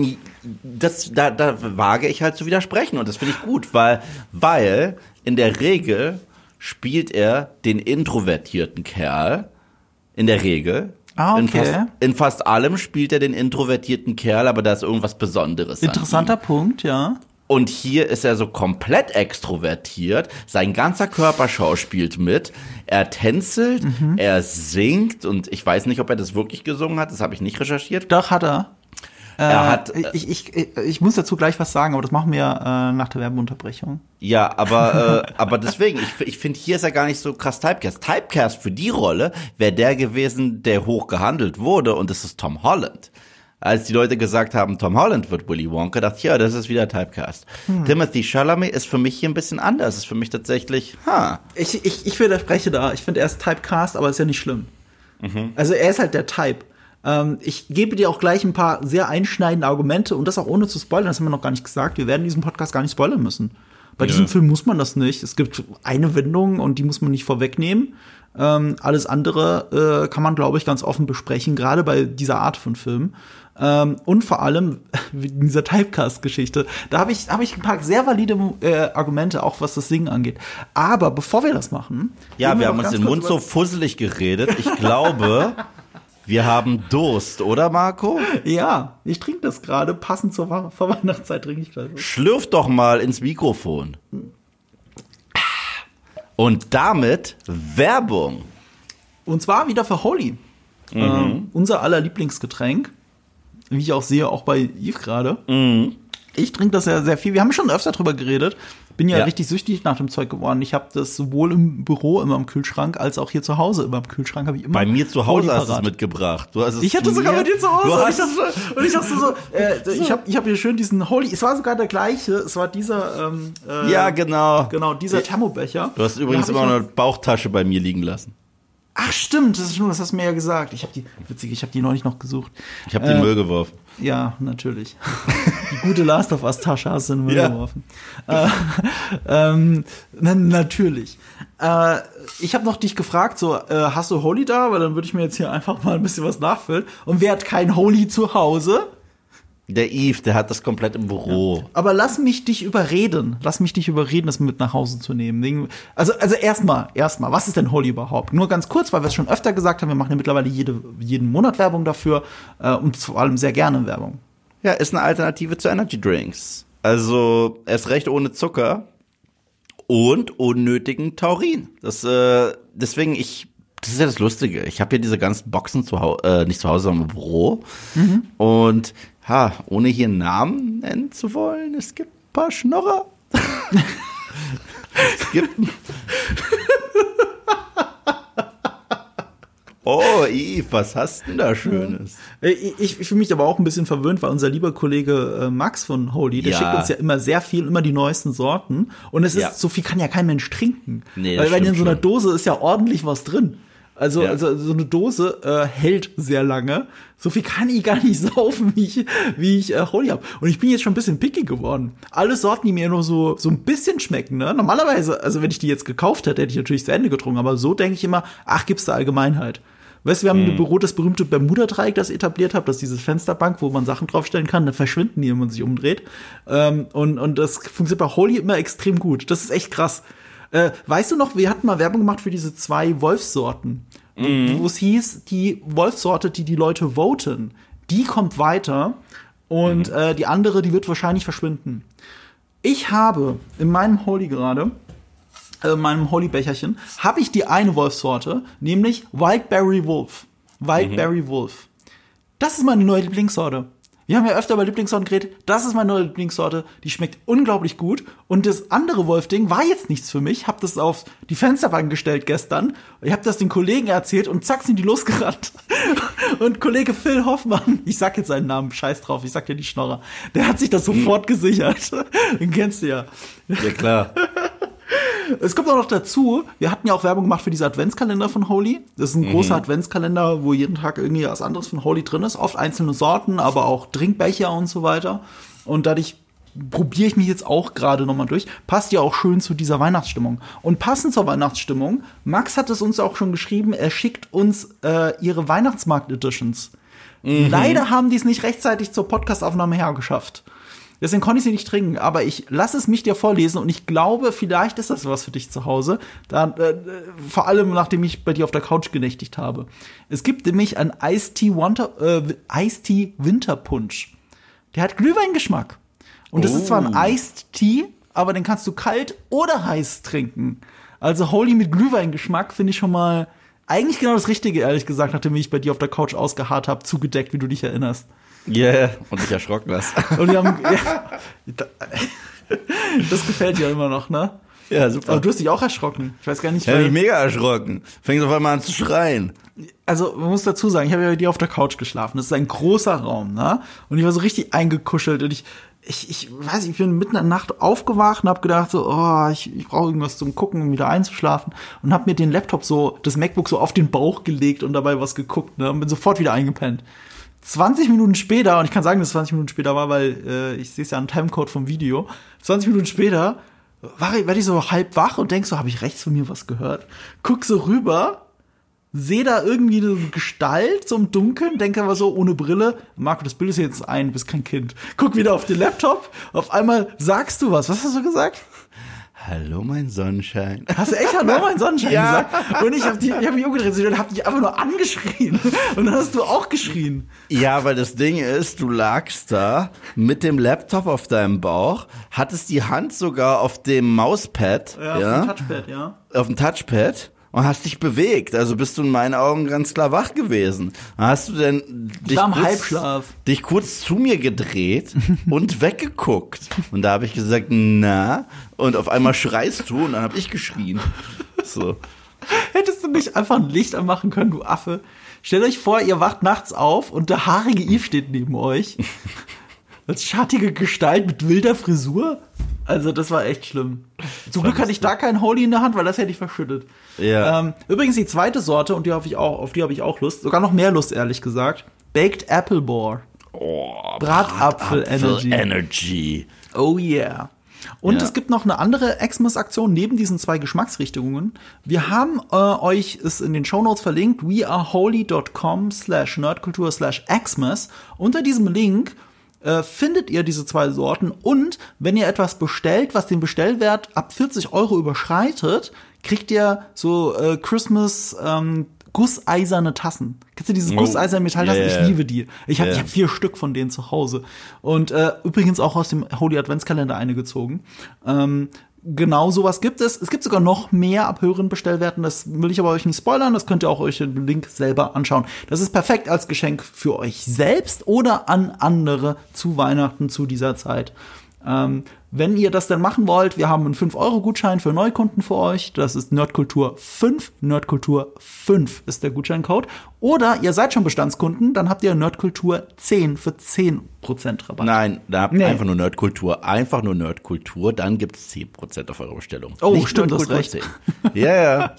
Das, da, da wage ich halt zu widersprechen und das finde ich gut, weil, weil in der Regel spielt er den introvertierten Kerl, in der Regel. Ah, okay. In fast, in fast allem spielt er den introvertierten Kerl, aber da ist irgendwas Besonderes. Interessanter Punkt, ja. Und hier ist er so komplett extrovertiert. Sein ganzer Körper schauspielt mit. Er tänzelt, mhm. er singt und ich weiß nicht, ob er das wirklich gesungen hat. Das habe ich nicht recherchiert. Doch, hat er. Er äh, hat. Ich, ich, ich, ich muss dazu gleich was sagen, aber das machen wir äh, nach der Werbeunterbrechung. Ja, aber äh, aber deswegen, ich, ich finde, hier ist er gar nicht so krass Typecast. Typecast für die Rolle wäre der gewesen, der hoch gehandelt wurde und das ist Tom Holland. Als die Leute gesagt haben, Tom Holland wird Willy Wonka, dachte ich, ja, das ist wieder Typecast. Hm. Timothée Chalamet ist für mich hier ein bisschen anders. Ist für mich tatsächlich, ha. Ich, ich, ich widerspreche da. Ich finde, er ist Typecast, aber ist ja nicht schlimm. Mhm. Also er ist halt der Type. Ähm, ich gebe dir auch gleich ein paar sehr einschneidende Argumente und das auch ohne zu spoilern. Das haben wir noch gar nicht gesagt. Wir werden diesen Podcast gar nicht spoilern müssen. Bei ja. diesem Film muss man das nicht. Es gibt eine Wendung und die muss man nicht vorwegnehmen. Ähm, alles andere äh, kann man, glaube ich, ganz offen besprechen, gerade bei dieser Art von Film. Ähm, und vor allem in dieser Typecast-Geschichte, da habe ich, hab ich ein paar sehr valide äh, Argumente, auch was das Singen angeht. Aber bevor wir das machen... Ja, wir, wir haben uns den Mund so fusselig geredet. Ich glaube, wir haben Durst, oder Marco? Ja, ich trinke das gerade, passend zur Ver- Vorweihnachtszeit trinke ich das. Schlürf doch mal ins Mikrofon. Und damit Werbung. Und zwar wieder für Holy. Mhm. Ähm, unser aller Lieblingsgetränk. Wie ich auch sehe, auch bei Yves gerade. Mhm. Ich trinke das ja sehr viel. Wir haben schon öfter drüber geredet. Bin ja, ja. richtig süchtig nach dem Zeug geworden. Ich habe das sowohl im Büro immer im Kühlschrank, als auch hier zu Hause immer im Kühlschrank. Habe ich immer bei mir zu Hause hast du es mitgebracht. Du hast es ich hatte sogar bei dir zu Hause. Und ich, dachte, und ich dachte so, äh, so. ich habe ich hab hier schön diesen Holy. Es war sogar der gleiche. Es war dieser ähm, äh, ja, genau. Genau, dieser Thermobecher. Du hast übrigens immer noch eine Bauchtasche bei mir liegen lassen. Ach stimmt, das ist schon, das hast du mir ja gesagt. Ich habe die, witzig, ich habe die neulich noch gesucht. Ich habe äh, den Müll geworfen. Ja, natürlich. Die gute Last of Us Tasche hast du in den Müll ja. geworfen. Äh, ähm, na, natürlich. Äh, ich habe noch dich gefragt, so, äh, hast du Holy da? Weil dann würde ich mir jetzt hier einfach mal ein bisschen was nachfüllen. Und wer hat kein Holy zu Hause? Der Yves, der hat das komplett im Büro. Ja. Aber lass mich dich überreden. Lass mich dich überreden, das mit nach Hause zu nehmen. Also, also erstmal, erstmal, was ist denn Holy überhaupt? Nur ganz kurz, weil wir es schon öfter gesagt haben, wir machen ja mittlerweile jede, jeden Monat Werbung dafür äh, und vor allem sehr gerne Werbung. Ja, ist eine Alternative zu Energy Drinks. Also, erst recht ohne Zucker und unnötigen Taurin. Das, äh, deswegen, ich, das ist ja das Lustige. Ich habe hier diese ganzen Boxen zu Hause, äh, nicht zu Hause, sondern im Büro. Mhm. Und Ha, ohne hier einen Namen nennen zu wollen, es gibt ein paar Schnorrer. Es gibt. Oh, Yves, was hast du denn da Schönes? Ich, ich, ich fühle mich aber auch ein bisschen verwöhnt, weil unser lieber Kollege äh, Max von Holy, der ja. schickt uns ja immer sehr viel, immer die neuesten Sorten. Und es ist, ja. so viel kann ja kein Mensch trinken. Nee, weil weil in so einer schon. Dose ist ja ordentlich was drin. Also, ja. also so eine Dose äh, hält sehr lange. So viel kann ich gar nicht saufen, wie ich, wie ich äh, Holy habe. Und ich bin jetzt schon ein bisschen picky geworden. Alle Sorten, die mir nur so so ein bisschen schmecken. Ne? Normalerweise, also wenn ich die jetzt gekauft hätte, hätte ich natürlich zu Ende getrunken. Aber so denke ich immer, ach, gibt's da Allgemeinheit. Weißt du, wir haben mhm. im Büro das berühmte Bermuda-Dreieck, das ich etabliert habe, das ist diese Fensterbank, wo man Sachen draufstellen kann, dann verschwinden die, wenn man sich umdreht. Ähm, und, und das funktioniert bei Holy immer extrem gut. Das ist echt krass. Äh, weißt du noch, wir hatten mal Werbung gemacht für diese zwei Wolfssorten, mhm. wo es hieß, die Wolfssorte, die die Leute voten, die kommt weiter und mhm. äh, die andere, die wird wahrscheinlich verschwinden. Ich habe in meinem Holy gerade in meinem Holy-Becherchen, habe ich die eine Wolfssorte, nämlich Wildberry Wolf. Wildberry mhm. Wolf. Das ist meine neue Lieblingssorte. Wir haben ja öfter über Lieblingssorten geredet. Das ist meine neue Lieblingssorte. Die schmeckt unglaublich gut. Und das andere Wolf-Ding war jetzt nichts für mich. Hab das auf die Fensterbank gestellt gestern. Ich habe das den Kollegen erzählt und zack sind die losgerannt. Und Kollege Phil Hoffmann, ich sag jetzt seinen Namen, scheiß drauf, ich sag dir die Schnorrer, der hat sich das sofort gesichert. Den kennst du ja. Ja, klar. Es kommt auch noch dazu, wir hatten ja auch Werbung gemacht für diese Adventskalender von Holy. Das ist ein mhm. großer Adventskalender, wo jeden Tag irgendwie was anderes von Holy drin ist. Oft einzelne Sorten, aber auch Trinkbecher und so weiter. Und dadurch probiere ich mich jetzt auch gerade nochmal durch. Passt ja auch schön zu dieser Weihnachtsstimmung. Und passend zur Weihnachtsstimmung, Max hat es uns auch schon geschrieben, er schickt uns äh, ihre Weihnachtsmarkt-Editions. Mhm. Leider haben die es nicht rechtzeitig zur Podcastaufnahme hergeschafft. Deswegen konnte ich sie nicht trinken, aber ich lasse es mich dir vorlesen und ich glaube, vielleicht ist das was für dich zu Hause. Da, äh, vor allem, nachdem ich bei dir auf der Couch genächtigt habe. Es gibt nämlich einen Iced Tea Winter, äh, Iced Tea Winterpunsch. Der hat Glühweingeschmack. Und das oh. ist zwar ein Iced Tea, aber den kannst du kalt oder heiß trinken. Also Holy mit Glühweingeschmack finde ich schon mal eigentlich genau das Richtige, ehrlich gesagt, nachdem ich bei dir auf der Couch ausgeharrt habe, zugedeckt, wie du dich erinnerst. Ja, yeah, und dich erschrocken hast. Und wir haben, ja, das gefällt dir immer noch, ne? Ja, super. Aber du hast dich auch erschrocken. Ich weiß gar nicht, ja, ich bin mega erschrocken. Fängst auf einmal an zu schreien. Also, man muss dazu sagen, ich habe ja bei dir auf der Couch geschlafen. Das ist ein großer Raum, ne? Und ich war so richtig eingekuschelt und ich, ich, ich weiß, ich bin mitten in der Nacht aufgewacht und habe gedacht so, oh, ich, ich brauche irgendwas zum Gucken, um wieder einzuschlafen. Und habe mir den Laptop so, das MacBook so auf den Bauch gelegt und dabei was geguckt, ne? Und bin sofort wieder eingepennt. zwanzig Minuten später, und ich kann sagen, dass es zwanzig Minuten später war, weil äh, ich sehe es ja am Timecode vom Video, zwanzig Minuten später war ich, werd ich so halb wach und denk so, habe ich rechts von mir was gehört? Guck so rüber, sehe da irgendwie eine Gestalt, so im Dunkeln, denke aber so, ohne Brille, Marco, das Bild ist jetzt ein, du bist kein Kind. Guck wieder auf den Laptop, auf einmal sagst du was. Was hast du gesagt? Hallo, mein Sonnenschein. Hast du echt Hallo, mein Sonnenschein ja. gesagt? Und ich habe hab mich umgedreht und hab dich einfach nur angeschrien. Und dann hast du auch geschrien. Ja, weil das Ding ist, du lagst da mit dem Laptop auf deinem Bauch, hattest die Hand sogar auf dem Mauspad. Ja, ja auf dem Touchpad, ja. Auf dem Touchpad. Und hast dich bewegt, also bist du in meinen Augen ganz klar wach gewesen. Hast du denn dich, war im kurz, Halbschlaf. dich kurz zu mir gedreht und weggeguckt? Und da habe ich gesagt, na, und auf einmal schreist du und dann habe ich geschrien. So. Hättest du nicht einfach ein Licht anmachen können, du Affe? Stellt euch vor, ihr wacht nachts auf und der haarige Yves steht neben euch. Als schattige Gestalt mit wilder Frisur. Also das war echt schlimm. Zum Glück hatte ich da kein Holy in der Hand, weil das hätte ich verschüttet. Ja. Ähm, übrigens die zweite Sorte, und die hab ich auch, auf die habe ich auch Lust. Sogar noch mehr Lust, ehrlich gesagt. Baked Apple Bar. Oh, Bratapfel Energy. Energy. Oh yeah. Und ja. es gibt noch eine andere Xmas-Aktion neben diesen zwei Geschmacksrichtungen. Wir haben äh, euch es in den Shownotes verlinkt, weareholy.com slash nerdkultur slash Xmas. Unter diesem Link Äh, findet ihr diese zwei Sorten, und wenn ihr etwas bestellt, was den Bestellwert ab vierzig Euro überschreitet, kriegt ihr so äh, Christmas ähm, gusseiserne Tassen. Kennst du diese oh. gusseiserne Metalltassen? Yeah. Ich liebe die. Ich habe yeah. ich hab vier Stück von denen zu Hause. Und äh, übrigens auch aus dem Holy Adventskalender eine gezogen. Ähm, Genau sowas gibt es. Es gibt sogar noch mehr ab höheren Bestellwerten. Das will ich aber euch nicht spoilern. Das könnt ihr auch euch den Link selber anschauen. Das ist perfekt als Geschenk für euch selbst oder an andere zu Weihnachten zu dieser Zeit. Ähm, wenn ihr das dann machen wollt, wir haben einen fünf Euro Gutschein für Neukunden für euch. Das ist Nerdkultur fünf. Nerdkultur fünf ist der Gutscheincode. Oder ihr seid schon Bestandskunden, dann habt ihr Nerdkultur zehn für zehn Prozent Rabatt. Nein, da habt nee. einfach nur Nerdkultur. Einfach nur Nerdkultur, dann gibt's zehn Prozent auf eure Bestellung. Oh, nicht stimmt, das recht. Ja, ja.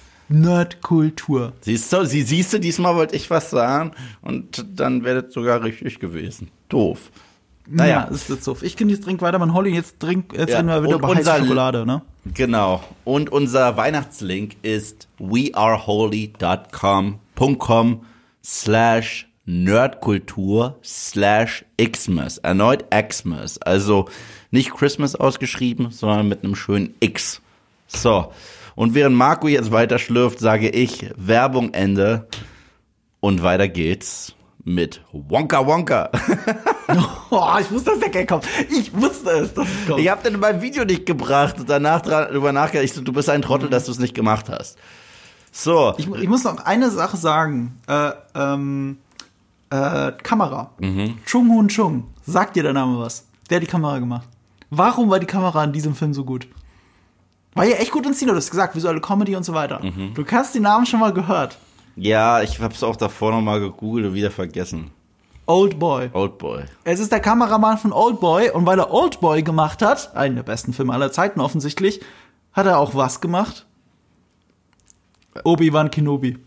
Nerdkultur. Siehst du, sie, siehst du, diesmal wollte ich was sagen und dann wäre das sogar richtig gewesen. Doof. Naja, ja, ist jetzt doof. Ich genieße, trink weiter, mein Holly, jetzt trink, jetzt ja. reden wir wieder über heiße Schokolade, ne? Genau. Und unser Weihnachtslink ist weareholy.com patreon.com slash Nerdkultur slash Xmas. Erneut Xmas. Also nicht Christmas ausgeschrieben, sondern mit einem schönen X. So. Und während Marco jetzt weiter schlürft, sage ich Werbung Ende. Und weiter geht's mit Wonka Wonka. Oh, ich wusste, dass der Gag kommt. Ich wusste es, dass es kommt. Ich hab den mein Video nicht gebracht und danach darüber nachgedacht. Ich so, du bist ein Trottel, dass du es nicht gemacht hast. So. Ich, ich muss noch eine Sache sagen. Äh, ähm, äh, Kamera. Mhm. Chung Hoon Chung. Sagt dir der Name was? Der hat die Kamera gemacht. Warum war die Kamera in diesem Film so gut? War ja echt gut inszeniert, du hast gesagt, visuelle Comedy und so weiter. Mhm. Du hast die Namen schon mal gehört. Ja, ich hab's auch davor noch mal gegoogelt und wieder vergessen. Oldboy. Oldboy. Es ist der Kameramann von Oldboy und weil er Oldboy gemacht hat, einen der besten Filme aller Zeiten offensichtlich, hat er auch was gemacht? Obi-Wan Kenobi.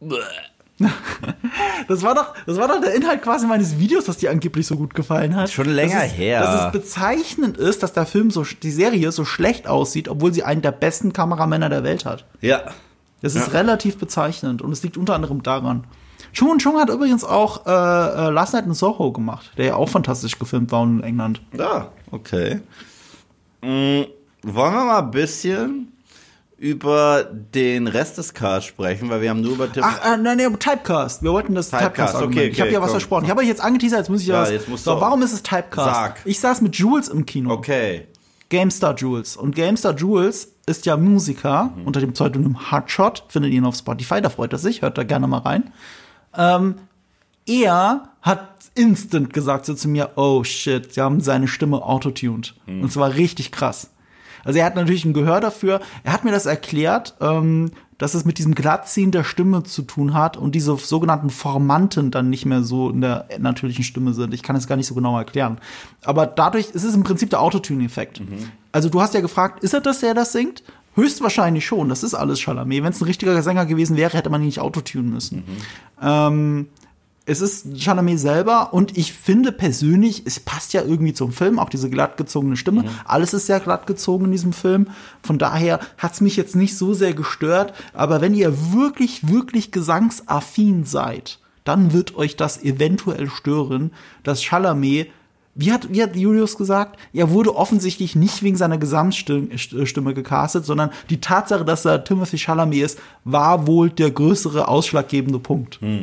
Das war doch, das war doch der Inhalt quasi meines Videos, das dir angeblich so gut gefallen hat. Schon länger dass es, her. Dass es bezeichnend ist, dass der Film so, die Serie so schlecht aussieht, obwohl sie einen der besten Kameramänner der Welt hat. Ja. Das ist ja. relativ bezeichnend und es liegt unter anderem daran. Chung Chung hat übrigens auch äh, äh, Last Night in Soho gemacht, der ja auch fantastisch gefilmt war in England. Ja, okay. Mhm. Wollen wir mal ein bisschen über den Rest des Casts sprechen, weil wir haben nur über Tipp. Ach, äh, nein, nein, Typecast. Wir wollten das Typecast, Typecast okay, okay, okay, Ich habe ja was komm. versprochen. Ich habe euch jetzt angeteasert, jetzt muss ich ja, ja was. Jetzt so, du warum ist es Typecast? Sag. Ich saß mit Jules im Kino. Okay. GameStar Jules. Und GameStar Jules ist ja Musiker mhm. unter dem Pseudonym Hardshot. Findet ihr ihn auf Spotify, da freut er sich. Hört da gerne mal rein. Ähm, er hat instant gesagt so zu mir, oh shit, sie haben seine Stimme autotuned. Mhm. Und zwar richtig krass. Also er hat natürlich ein Gehör dafür. Er hat mir das erklärt, ähm, dass es mit diesem Glattziehen der Stimme zu tun hat und diese sogenannten Formanten dann nicht mehr so in der natürlichen Stimme sind. Ich kann es gar nicht so genau erklären. Aber dadurch ist es im Prinzip der Autotune-Effekt. Mhm. Also du hast ja gefragt, ist er das, der das singt? Höchstwahrscheinlich schon. Das ist alles Chalamet. Wenn es ein richtiger Sänger gewesen wäre, hätte man ihn nicht autotunen müssen. Mhm. Ähm, Es ist Chalamet selber und ich finde persönlich, es passt ja irgendwie zum Film, auch diese glattgezogene Stimme. Mhm. Alles ist sehr glattgezogen in diesem Film. Von daher hat's mich jetzt nicht so sehr gestört. Aber wenn ihr wirklich, wirklich gesangsaffin seid, dann wird euch das eventuell stören, dass Chalamet, wie hat, wie hat Julius gesagt, er wurde offensichtlich nicht wegen seiner Gesamtstimme gecastet, sondern die Tatsache, dass er Timothée Chalamet ist, war wohl der größere ausschlaggebende Punkt. Mhm.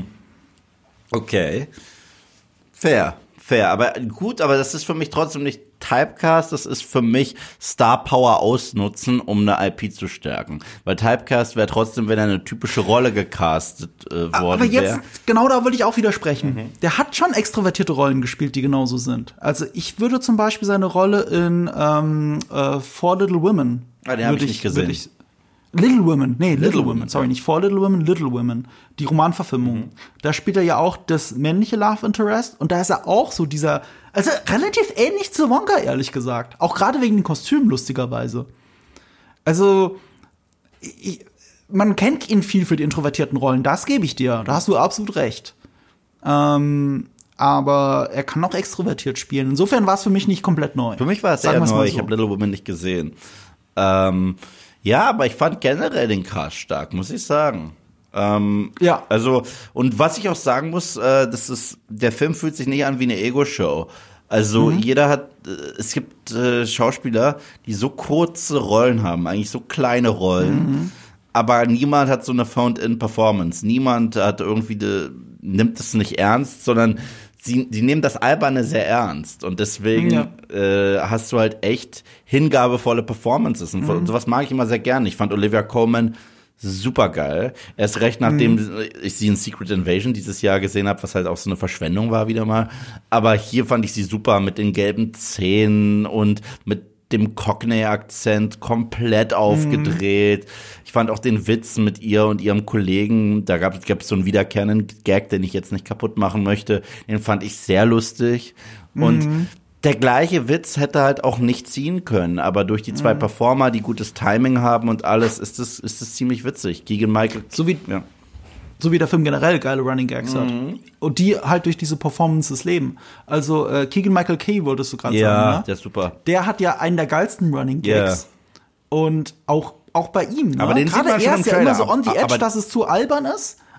Okay. Fair, fair. Aber gut, aber das ist für mich trotzdem nicht Typecast, das ist für mich Star Power ausnutzen, um eine I P zu stärken. Weil Typecast wäre trotzdem, wenn er eine typische Rolle gecastet äh, worden wäre. Aber jetzt, wär. genau da würde ich auch widersprechen. Mhm. Der hat schon extrovertierte Rollen gespielt, die genauso sind. Also ich würde zum Beispiel seine Rolle in ähm, äh, Four Little Women. Ah, den habe ich nicht gesehen. Ich, Little Women, nee, Little, Little Women, Women, sorry, nicht Four Little Women, Little Women, die Romanverfilmung. Mhm. Da spielt er ja auch das männliche Love Interest und da ist er auch so dieser, also relativ ähnlich zu Wonka, ehrlich gesagt. Auch gerade wegen den Kostümen, lustigerweise. Also, ich, man kennt ihn viel für die introvertierten Rollen, das gebe ich dir, da hast du absolut recht. Ähm, aber er kann auch extrovertiert spielen. Insofern war es für mich nicht komplett neu. Für mich war es sehr neu, so. Ich habe Little Women nicht gesehen. Ähm, Ja, aber ich fand generell den Cast stark, muss ich sagen. Ähm, ja. Also, und was ich auch sagen muss, äh, das ist, der Film fühlt sich nicht an wie eine Ego-Show. Also, mhm. jeder hat, äh, es gibt äh, Schauspieler, die so kurze Rollen haben, eigentlich so kleine Rollen. Mhm. Aber niemand hat so eine Found-in-Performance. Niemand hat irgendwie, de, nimmt es nicht ernst, sondern Sie, die nehmen das Alberne sehr ernst und deswegen ja. äh, hast du halt echt hingabevolle Performances und mhm. sowas mag ich immer sehr gerne. Ich fand Olivia Colman super geil. Erst recht nachdem mhm. ich sie in Secret Invasion dieses Jahr gesehen habe, was halt auch so eine Verschwendung war wieder mal. Aber hier fand ich sie super mit den gelben Zähnen und mit dem Cockney-Akzent komplett aufgedreht. Mhm. Ich fand auch den Witz mit ihr und ihrem Kollegen, da gab es so einen wiederkehrenden Gag, den ich jetzt nicht kaputt machen möchte, den fand ich sehr lustig. Mhm. Und der gleiche Witz hätte halt auch nicht ziehen können, aber durch die zwei mhm. Performer, die gutes Timing haben und alles, ist es ist es ziemlich witzig. Keegan-Michael. So wie, ja. so wie der Film generell geile Running Gags mhm. hat. Und die halt durch diese Performances leben. Also äh, Keegan-Michael Key wolltest du gerade ja, sagen, ne? Ja, der ist super. Der hat ja einen der geilsten Running Gags. Yeah. Und auch, auch bei ihm, ne? Aber den gerade sieht man er schon ist im ja Trailer. immer so on the edge, aber dass es zu albern ist.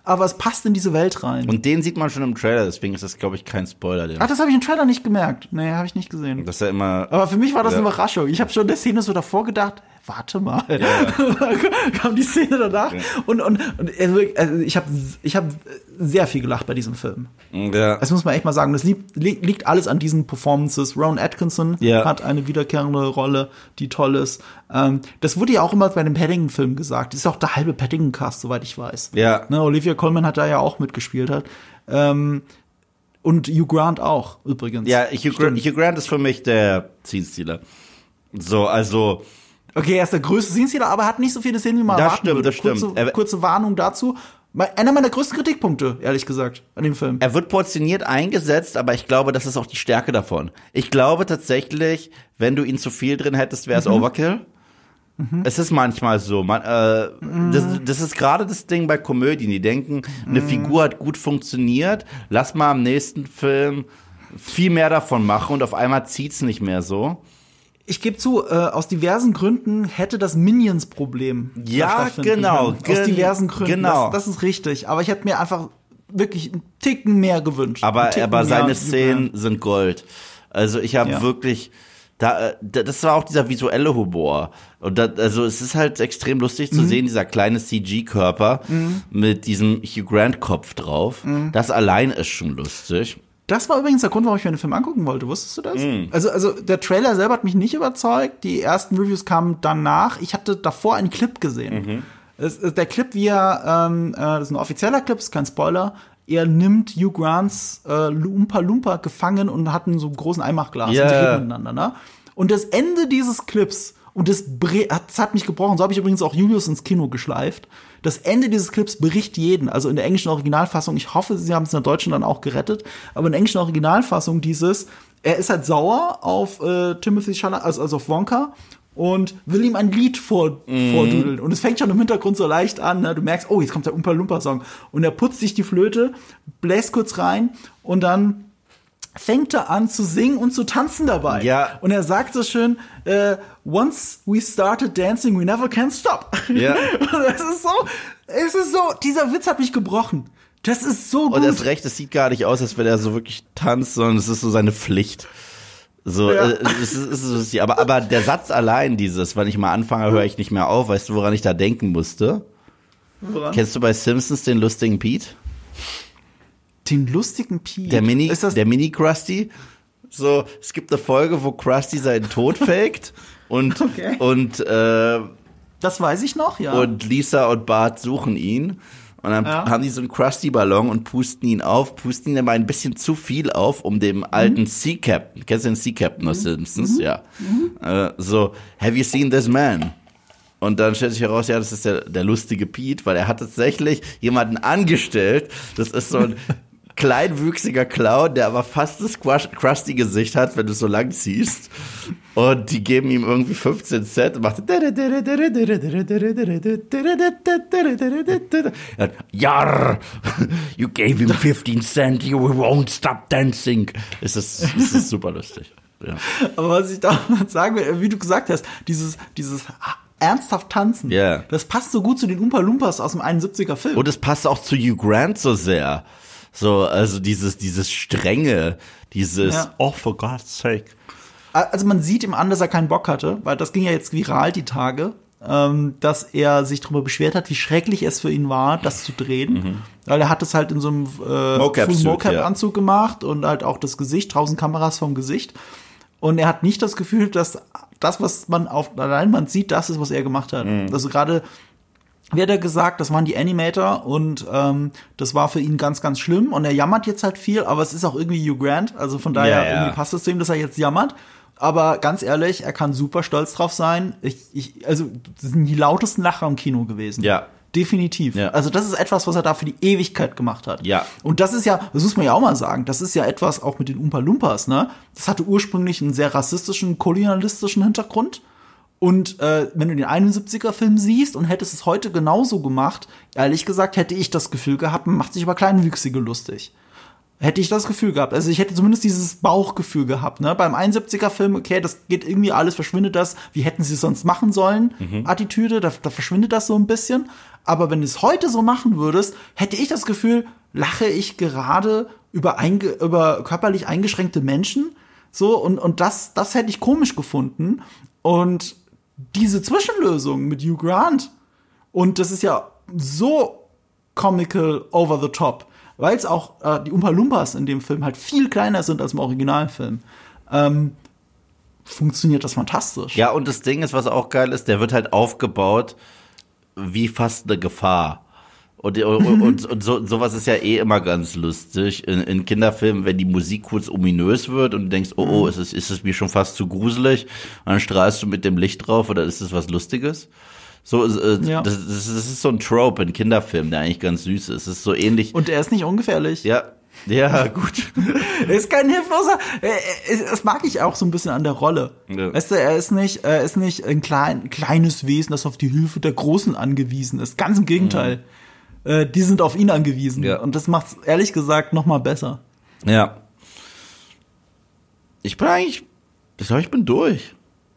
aber es passt in diese Welt rein. Und den sieht man schon im Trailer, deswegen ist das, glaube ich, kein Spoiler. Ach, das habe ich im Trailer nicht gemerkt. Nee, habe ich nicht gesehen. Das ist ja immer. Aber für mich war das ja. eine Überraschung. Ich habe schon der Szene so davor gedacht, warte mal. Ja, ja. Dann kam die Szene danach. Ja. Und, und, und also ich habe ich hab sehr viel gelacht bei diesem Film. Ja. Das muss man echt mal sagen. Das liegt, liegt alles an diesen Performances. Rowan Atkinson ja. hat eine wiederkehrende Rolle, die toll ist. Ähm, das wurde ja auch immer bei dem Paddington-Film gesagt. Das ist auch der halbe Paddington-Cast, soweit ich weiß. Ja. Ne, Olivia Colman hat da ja auch mitgespielt. Hat. Ähm, und Hugh Grant auch, übrigens. Ja, Hugh Grant, Hugh Grant ist für mich der Scene-Stealer. So, also okay, er ist der größte Scene-Stealer, aber hat nicht so viele Szenen, wie man das erwarten stimmt, würde. Das stimmt, kurze, das stimmt. Kurze Warnung dazu. Einer meiner größten Kritikpunkte, ehrlich gesagt, an dem Film. Er wird portioniert eingesetzt, aber ich glaube, das ist auch die Stärke davon. Ich glaube tatsächlich, wenn du ihn zu viel drin hättest, wäre es mhm. Overkill. Mhm. Es ist manchmal so. Man, äh, mhm. das, das ist gerade das Ding bei Komödien. Die denken, eine mhm. Figur hat gut funktioniert, lass mal im nächsten Film viel mehr davon machen und auf einmal zieht's nicht mehr so. Ich gebe zu, äh, aus diversen Gründen hätte das Minions-Problem. Ja, genau. Aus diversen Gründen. Genau. Das, das ist richtig. Aber ich hätte mir einfach wirklich einen Ticken mehr gewünscht. Aber, aber seine Szenen sind Gold. Also ich habe ja. wirklich, da, das war auch dieser visuelle Humor. Und da, also es ist halt extrem lustig zu mhm. sehen, dieser kleine C G-Körper mhm. mit diesem Hugh Grant-Kopf drauf. Mhm. Das allein ist schon lustig. Das war übrigens der Grund, warum ich mir den Film angucken wollte. Wusstest du das? Mm. Also, also der Trailer selber hat mich nicht überzeugt. Die ersten Reviews kamen danach. Ich hatte davor einen Clip gesehen. Mhm. Es, der Clip, wie er, ähm, das ist ein offizieller Clip, ist kein Spoiler. Er nimmt Hugh Grants äh, Oompa Loompa gefangen und hat einen so großen Einmachglas yeah. und sie reden miteinander. Ne? Und das Ende dieses Clips, und das, das hat mich gebrochen, so habe ich übrigens auch Julius ins Kino geschleift. Das Ende dieses Clips bricht jeden, also in der englischen Originalfassung, ich hoffe, sie haben es in der deutschen dann auch gerettet, aber in der englischen Originalfassung dieses, er ist halt sauer auf äh, Timothy Chalamet, also, also auf Wonka, und will ihm ein Lied vor, mm. vordudeln. Und es fängt schon im Hintergrund so leicht an, ne? Du merkst, oh, jetzt kommt der Oompa Loompa Song. Und er putzt sich die Flöte, bläst kurz rein und dann fängt er an zu singen und zu tanzen dabei. Ja. Und er sagt so schön, äh, once we started dancing, we never can stop. Ja. Und es ist so, es ist so, dieser Witz hat mich gebrochen. Das ist so gut. Und das Recht, es sieht gar nicht aus, als wenn er so wirklich tanzt, sondern es ist so seine Pflicht. So, ja. äh, es ist, es ist, aber, aber der Satz allein dieses, wenn ich mal anfange, höre ich nicht mehr auf, weißt du, woran ich da denken musste? Woran? Kennst du bei Simpsons den lustigen Pete? Den lustigen Pete? Der Mini, ist das der Mini-Krusty. So, es gibt eine Folge, wo Krusty seinen Tod faked und, okay. und, äh, das weiß ich noch, ja. Und Lisa und Bart suchen ihn. Und dann ja. haben die so einen Krusty-Ballon und pusten ihn auf, pusten ihn aber ein bisschen zu viel auf, um dem alten mhm. Sea Captain, kennst du den Sea Captain aus mhm. Simpsons? Mhm. Ja. Mhm. Äh, so, have you seen this man? Und dann stellt sich heraus, ja, das ist der, der lustige Pete, weil er hat tatsächlich jemanden angestellt. Das ist so ein kleinwüchsiger Clown, der aber fast das Krusty-Gesicht hat, wenn du so lang ziehst. Und die geben ihm irgendwie fünfzehn Cent und macht Jarr, you gave him fifteen cent, you won't stop dancing. Es ist, es ist super lustig. Ja. Aber was ich da sagen will, wie du gesagt hast, dieses, dieses ernsthaft tanzen, yeah. das passt so gut zu den Oompa Loompas aus dem einundsiebziger Film. Und es passt auch zu Hugh Grant so sehr. So, also dieses, dieses Strenge, dieses, ja. oh, for God's sake. Also man sieht ihm an, dass er keinen Bock hatte, weil das ging ja jetzt viral die Tage, ähm, dass er sich darüber beschwert hat, wie schrecklich es für ihn war, das zu drehen. Mhm. Weil er hat es halt in so einem äh, Full-Mocap-Anzug ja. gemacht und halt auch das Gesicht, tausend Kameras vom Gesicht. Und er hat nicht das Gefühl, dass das, was man auf der Leinwand sieht, das ist, was er gemacht hat. Mhm. Also gerade wie hat er gesagt, das waren die Animator und ähm, das war für ihn ganz, ganz schlimm. Und er jammert jetzt halt viel, aber es ist auch irgendwie Hugh Grant. Also von daher ja, ja. irgendwie passt es zu ihm, dass er jetzt jammert. Aber ganz ehrlich, er kann super stolz drauf sein. Ich, ich, also das sind die lautesten Lacher im Kino gewesen. Ja. Definitiv. Ja. Also das ist etwas, was er da für die Ewigkeit gemacht hat. Ja. Und das ist ja, das muss man ja auch mal sagen, das ist ja etwas auch mit den Oompa Loompas, ne? Das hatte ursprünglich einen sehr rassistischen, kolonialistischen Hintergrund. Und äh, wenn du den einundsiebziger Film siehst und hättest es heute genauso gemacht, ehrlich gesagt, hätte ich das Gefühl gehabt, man macht sich über Kleinwüchsige lustig. Hätte ich das Gefühl gehabt. Also ich hätte zumindest dieses Bauchgefühl gehabt. Ne? Beim einundsiebziger-Film, okay, das geht irgendwie alles, verschwindet das. Wie hätten sie es sonst machen sollen? Mhm. Attitüde, da, da verschwindet das so ein bisschen. Aber wenn du es heute so machen würdest, hätte ich das Gefühl, lache ich gerade über, einge, über körperlich eingeschränkte Menschen. So, und, und das, das hätte ich komisch gefunden. Und diese Zwischenlösung mit Hugh Grant, und das ist ja so comical over the top, weil es auch äh, die Oompa Loompas in dem Film halt viel kleiner sind als im Originalfilm, ähm, funktioniert das fantastisch. Ja, und das Ding ist, was auch geil ist, der wird halt aufgebaut wie fast eine Gefahr. Und, und, und, und so, sowas ist ja eh immer ganz lustig in, in Kinderfilmen, wenn die Musik kurz ominös wird und du denkst, oh, oh, ist es, ist es mir schon fast zu gruselig, und dann strahlst du mit dem Licht drauf oder ist es was Lustiges? So, äh, ja. das, das, das ist so ein Trope in Kinderfilmen, der eigentlich ganz süß ist. Es ist so ähnlich. Und er ist nicht ungefährlich. Ja, ja, gut. Er ist kein hilfloser. Das mag ich auch so ein bisschen an der Rolle. Ja. Weißt du, er ist nicht, er ist nicht ein klein, kleines Wesen, das auf die Hilfe der Großen angewiesen ist. Ganz im Gegenteil. Mhm. Äh, die sind auf ihn angewiesen. Ja. Und das macht's ehrlich gesagt noch mal besser. Ja. Ich bin eigentlich, ich glaube, ich bin durch.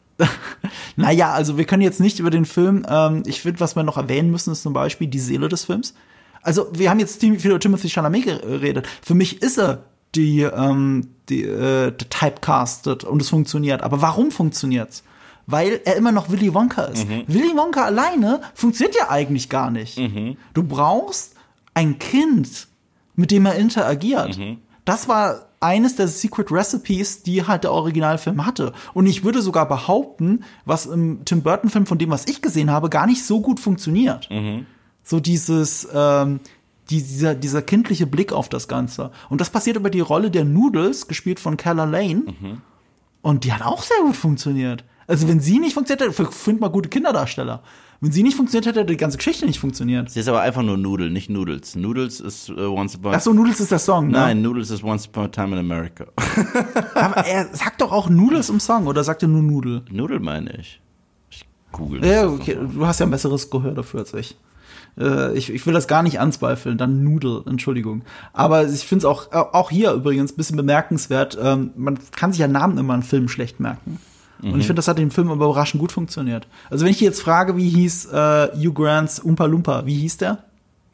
Naja, also wir können jetzt nicht über den Film, ähm, ich finde, was wir noch erwähnen müssen, ist zum Beispiel die Seele des Films. Also wir haben jetzt viel über Timothée Chalamet geredet. Für mich ist er die, ähm, die äh, typecasted und es funktioniert. Aber warum funktioniert's? Weil er immer noch Willy Wonka ist. Mhm. Willy Wonka alleine funktioniert ja eigentlich gar nicht. Mhm. Du brauchst ein Kind, mit dem er interagiert. Mhm. Das war eines der Secret Recipes, die halt der Originalfilm hatte. Und ich würde sogar behaupten, was im Tim Burton-Film von dem, was ich gesehen habe, gar nicht so gut funktioniert. Mhm. So dieses, ähm, die, dieser, dieser kindliche Blick auf das Ganze. Und das passiert über die Rolle der Noodles, gespielt von Carla Lane. Mhm. Und die hat auch sehr gut funktioniert. Also wenn sie nicht funktioniert hätte, find mal gute Kinderdarsteller. Wenn sie nicht funktioniert hätte, hätte die ganze Geschichte nicht funktioniert. Sie ist aber einfach nur Nudel, nicht Noodles. Noodles ist uh, Once Upon a... Ach so, Noodles ist der Song, ne? Nein, Noodles ist Once Upon a Time in America. Aber er sagt doch auch Noodles im Song, oder sagt er nur Nudel? Nudel meine ich. Ich google. Ja, okay, du hast ja ein besseres Gehör dafür als ich. Äh, ich, ich will das gar nicht anzweifeln, dann Nudel, Entschuldigung. Aber ich finde es auch, auch hier übrigens ein bisschen bemerkenswert, ähm, man kann sich ja Namen immer in Filmen schlecht merken. Und ich finde, das hat den Film aber überraschend gut funktioniert. Also wenn ich jetzt frage, wie hieß äh, Hugh Grants Oompa Loompa, wie hieß der?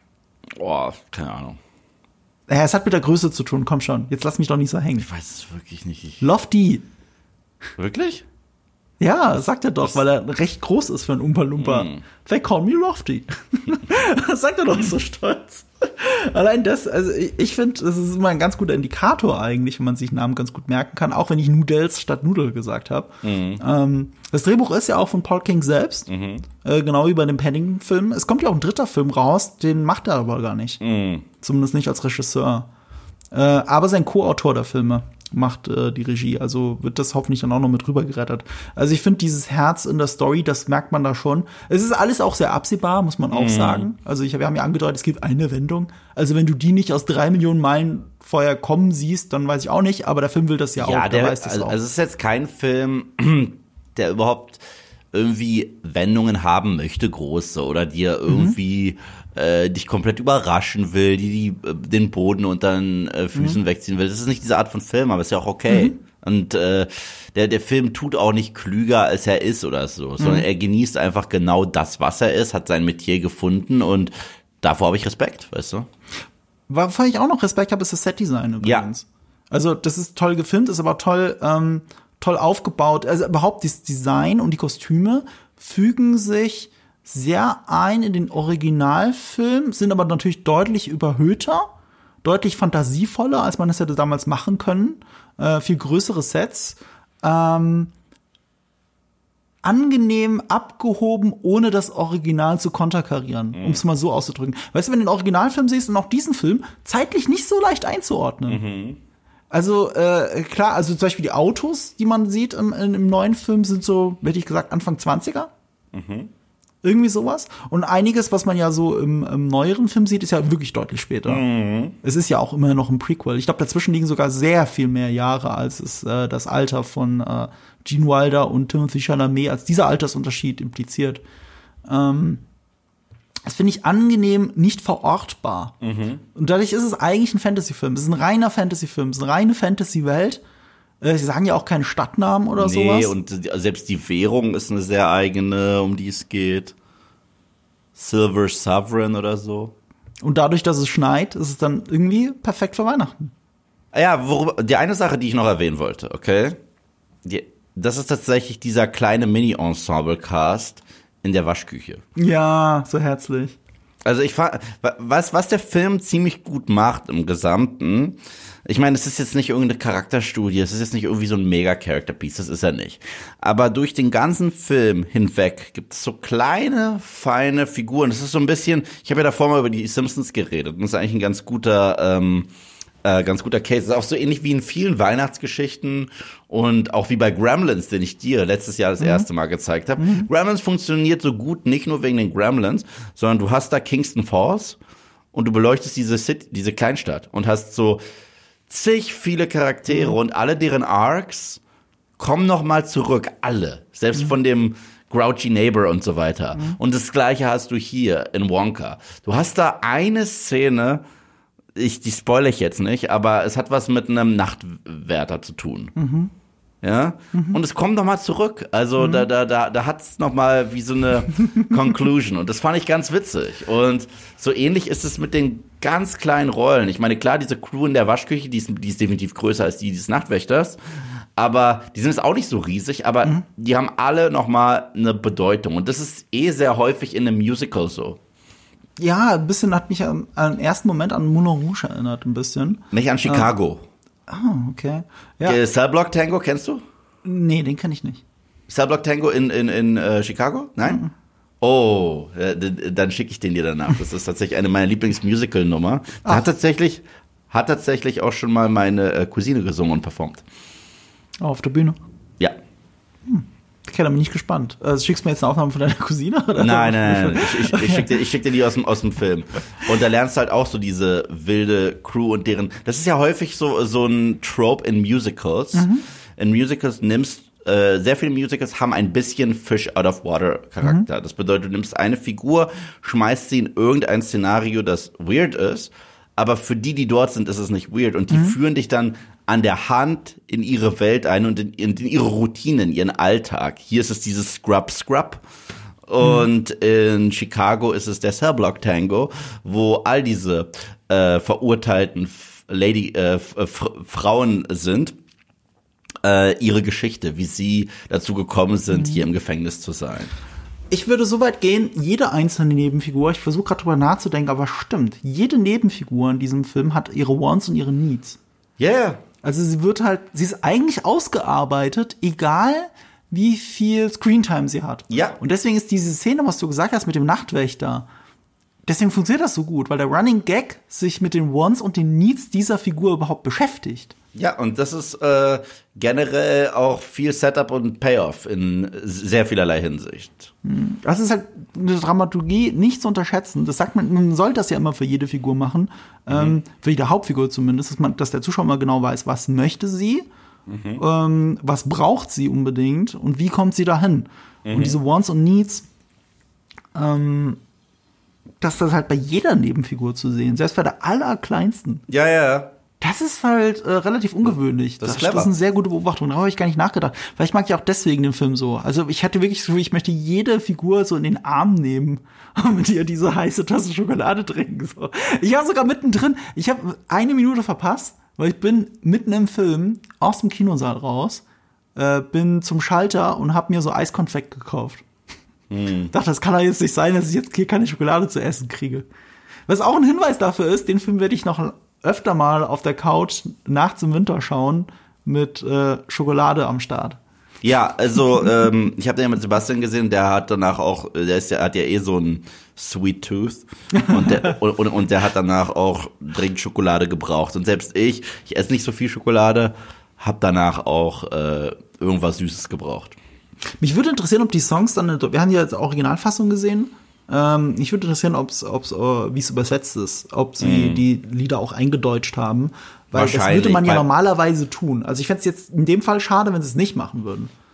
Boah, keine Ahnung. Ja, es hat mit der Größe zu tun, komm schon. Jetzt lass mich doch nicht so hängen. Ich weiß es wirklich nicht. Ich Lofty. Wirklich? Ja, sagt er doch, das weil er recht groß ist für einen Oompa Loompa. Mm. They call me Lofty. Das sagt er doch so stolz. Allein das, also ich, ich finde, das ist immer ein ganz guter Indikator eigentlich, wenn man sich Namen ganz gut merken kann, auch wenn ich Noodles statt Nudel gesagt habe. Mhm. Ähm, das Drehbuch ist ja auch von Paul King selbst, mhm. äh, genau wie bei dem Paddington-Film. Es kommt ja auch ein dritter Film raus, den macht er aber gar nicht. Mhm. Zumindest nicht als Regisseur. Äh, aber sein Co-Autor der Filme macht äh, die Regie, also wird das hoffentlich dann auch noch mit rüber gerettet. Also ich finde dieses Herz in der Story, das merkt man da schon. Es ist alles auch sehr absehbar, muss man auch mm. sagen. Also ich, wir haben ja angedeutet, es gibt eine Wendung. Also wenn du die nicht aus drei Millionen Meilen vorher kommen siehst, dann weiß ich auch nicht, aber der Film will das ja, ja auch, der, der weiß das also, auch. Also es ist jetzt kein Film, der überhaupt irgendwie Wendungen haben möchte, große, oder dir irgendwie mhm. äh, dich komplett überraschen will, die, die äh, den Boden unter den äh, Füßen mhm. wegziehen will. Das ist nicht diese Art von Film, aber ist ja auch okay. Mhm. Und äh, der, der Film tut auch nicht klüger, als er ist oder so, mhm. sondern er genießt einfach genau das, was er ist, hat sein Metier gefunden und davor habe ich Respekt, weißt du? Wovor ich auch noch Respekt habe, ist das Setdesign übrigens. Ja. Also das ist toll gefilmt, ist aber toll ähm, toll aufgebaut. Also überhaupt das Design und die Kostüme fügen sich sehr ein in den Originalfilm, sind aber natürlich deutlich überhöhter, deutlich fantasievoller, als man es hätte damals machen können. Äh, viel größere Sets. Ähm, angenehm abgehoben, ohne das Original zu konterkarieren, mhm. um es mal so auszudrücken. Weißt du, wenn du den Originalfilm siehst und auch diesen Film, zeitlich nicht so leicht einzuordnen. Mhm. Also, äh, klar, also zum Beispiel die Autos, die man sieht im, im neuen Film, sind so, hätte ich gesagt, Anfang zwanziger. Mhm. Irgendwie sowas. Und einiges, was man ja so im, im neueren Film sieht, ist ja wirklich deutlich später. Mhm. Es ist ja auch immer noch ein Prequel. Ich glaube, dazwischen liegen sogar sehr viel mehr Jahre, als es äh, das Alter von äh, Gene Wilder und Timothée Chalamet als dieser Altersunterschied impliziert. Ähm, Das finde ich angenehm nicht verortbar. Mhm. Und dadurch ist es eigentlich ein Fantasy-Film. Es ist ein reiner Fantasy-Film. Es ist eine reine Fantasy-Welt. Sie sagen ja auch keinen Stadtnamen oder nee, sowas. Nee, und selbst die Währung ist eine sehr eigene, um die es geht. Silver Sovereign oder so. Und dadurch, dass es schneit, ist es dann irgendwie perfekt für Weihnachten. Ja, worüber, die eine Sache, die ich noch erwähnen wollte, okay? Die, das ist tatsächlich dieser kleine Mini-Ensemble-Cast in der Waschküche. Ja, so herzlich. Also ich was, was der Film ziemlich gut macht im Gesamten, ich meine, es ist jetzt nicht irgendeine Charakterstudie, es ist jetzt nicht irgendwie so ein Mega-Character-Piece, das ist er nicht. Aber durch den ganzen Film hinweg gibt es so kleine, feine Figuren. Das ist so ein bisschen, ich habe ja davor mal über die Simpsons geredet und das ist eigentlich ein ganz guter, ähm, äh, ganz guter Case. Das ist auch so ähnlich wie in vielen Weihnachtsgeschichten und auch wie bei Gremlins, den ich dir letztes Jahr das mhm. erste Mal gezeigt habe. Mhm. Gremlins funktioniert so gut, nicht nur wegen den Gremlins, sondern du hast da Kingston Falls und du beleuchtest diese City, diese Kleinstadt und hast so zig viele Charaktere mhm. und alle deren Arcs kommen noch mal zurück. Alle. Selbst mhm. von dem Grouchy Neighbor und so weiter. Mhm. Und das Gleiche hast du hier in Wonka. Du hast da eine Szene, ich, die spoilere ich jetzt nicht, aber es hat was mit einem Nachtwärter zu tun. Mhm. Ja? Mhm. Und es kommt noch mal zurück. Also mhm. da, da, da, da hat's noch mal wie so eine Conclusion. Und das fand ich ganz witzig. Und so ähnlich ist es mit den ganz kleinen Rollen. Ich meine, klar, diese Crew in der Waschküche, die ist, die ist definitiv größer als die des Nachtwächters. Aber die sind jetzt auch nicht so riesig, aber mhm. die haben alle noch mal eine Bedeutung. Und das ist eh sehr häufig in einem Musical so. Ja, ein bisschen hat mich am, am ersten Moment an Moulin Rouge erinnert, ein bisschen. Nicht an Chicago. Ah, oh, okay. Ja. Äh, Cell Block Tango, kennst du? Nee, den kenn ich nicht. Cell Block Tango in, in, in uh, Chicago? Nein? Mhm. Oh, äh, dann schicke ich den dir danach. Das ist tatsächlich eine meiner Lieblings-Musical-Nummer. Da hat tatsächlich, hat tatsächlich auch schon mal meine äh, Cousine gesungen und performt. Oh, auf der Bühne? Ja. Hm. Okay, dann bin ich gespannt. Also, schickst du mir jetzt eine Aufnahme von deiner Cousine? Oder? Nein, nein, nein. Ich, ich, ich schicke dir, ich schick dir die aus dem, aus dem Film. Und da lernst du halt auch so diese wilde Crew und deren. Das ist ja häufig so, so ein Trope in Musicals. Mhm. In Musicals nimmst äh, sehr viele Musicals haben ein bisschen Fish out of water Charakter. Mhm. Das bedeutet, du nimmst eine Figur, schmeißt sie in irgendein Szenario, das weird ist. Aber für die, die dort sind, ist es nicht weird. Und die mhm. führen dich dann an der Hand in ihre Welt ein und in, in, in ihre Routinen, ihren Alltag. Hier ist es dieses Scrub Scrub. Und mhm. in Chicago ist es der Cell Block Tango, wo all diese äh, verurteilten Lady äh, F- Frauen sind. Äh, ihre Geschichte, wie sie dazu gekommen sind, mhm. hier im Gefängnis zu sein. Ich würde so weit gehen, jede einzelne Nebenfigur, ich versuche gerade drüber nachzudenken, aber stimmt, jede Nebenfigur in diesem Film hat ihre Wants und ihre Needs. Ja. Yeah. Also sie wird halt, sie ist eigentlich ausgearbeitet, egal wie viel Screentime sie hat. Ja. Und deswegen ist diese Szene, was du gesagt hast mit dem Nachtwächter, deswegen funktioniert das so gut, weil der Running Gag sich mit den Wants und den Needs dieser Figur überhaupt beschäftigt. Ja, und das ist äh, generell auch viel Setup und Payoff in sehr vielerlei Hinsicht. Das ist halt eine Dramaturgie nicht zu unterschätzen. Das sagt man, man sollte das ja immer für jede Figur machen, mhm. ähm, für jede Hauptfigur zumindest, dass man, dass der Zuschauer mal genau weiß, was möchte sie, mhm. ähm, was braucht sie unbedingt und wie kommt sie dahin. Mhm. Und diese Wants und Needs, ähm, dass das halt bei jeder Nebenfigur zu sehen, selbst bei der allerkleinsten. Ja, ja, ja. Das ist halt äh, relativ ungewöhnlich. Das ist das, clever. Das ist eine sehr gute Beobachtung. Darüber habe ich gar nicht nachgedacht. Vielleicht mag ich auch deswegen den Film so. Also ich hatte wirklich so, ich möchte jede Figur so in den Arm nehmen und mit ihr diese heiße Tasse Schokolade trinken. So. Ich war sogar mittendrin. Ich habe eine Minute verpasst, weil ich bin mitten im Film aus dem Kinosaal raus, äh, bin zum Schalter und habe mir so Eiskonfekt gekauft. Hm. Ich dachte, das kann doch jetzt nicht sein, dass ich jetzt hier keine Schokolade zu essen kriege. Was auch ein Hinweis dafür ist, den Film werde ich noch öfter mal auf der Couch nachts im Winter schauen mit äh, Schokolade am Start. Ja, also ähm, ich habe den ja mit Sebastian gesehen, der hat danach auch, der ist ja, hat ja eh so ein Sweet Tooth und der, und, und der hat danach auch dringend Schokolade gebraucht. Und selbst ich, ich esse nicht so viel Schokolade, habe danach auch äh, irgendwas Süßes gebraucht. Mich würde interessieren, ob die Songs dann, wir haben ja jetzt Originalfassung gesehen. Ähm, mich würde interessieren, ob's, ob's, uh, wie es übersetzt ist, ob sie mm. die Lieder auch eingedeutscht haben, weil das würde man ja normalerweise tun. Also ich fände es jetzt in dem Fall schade, wenn sie es nicht machen würden.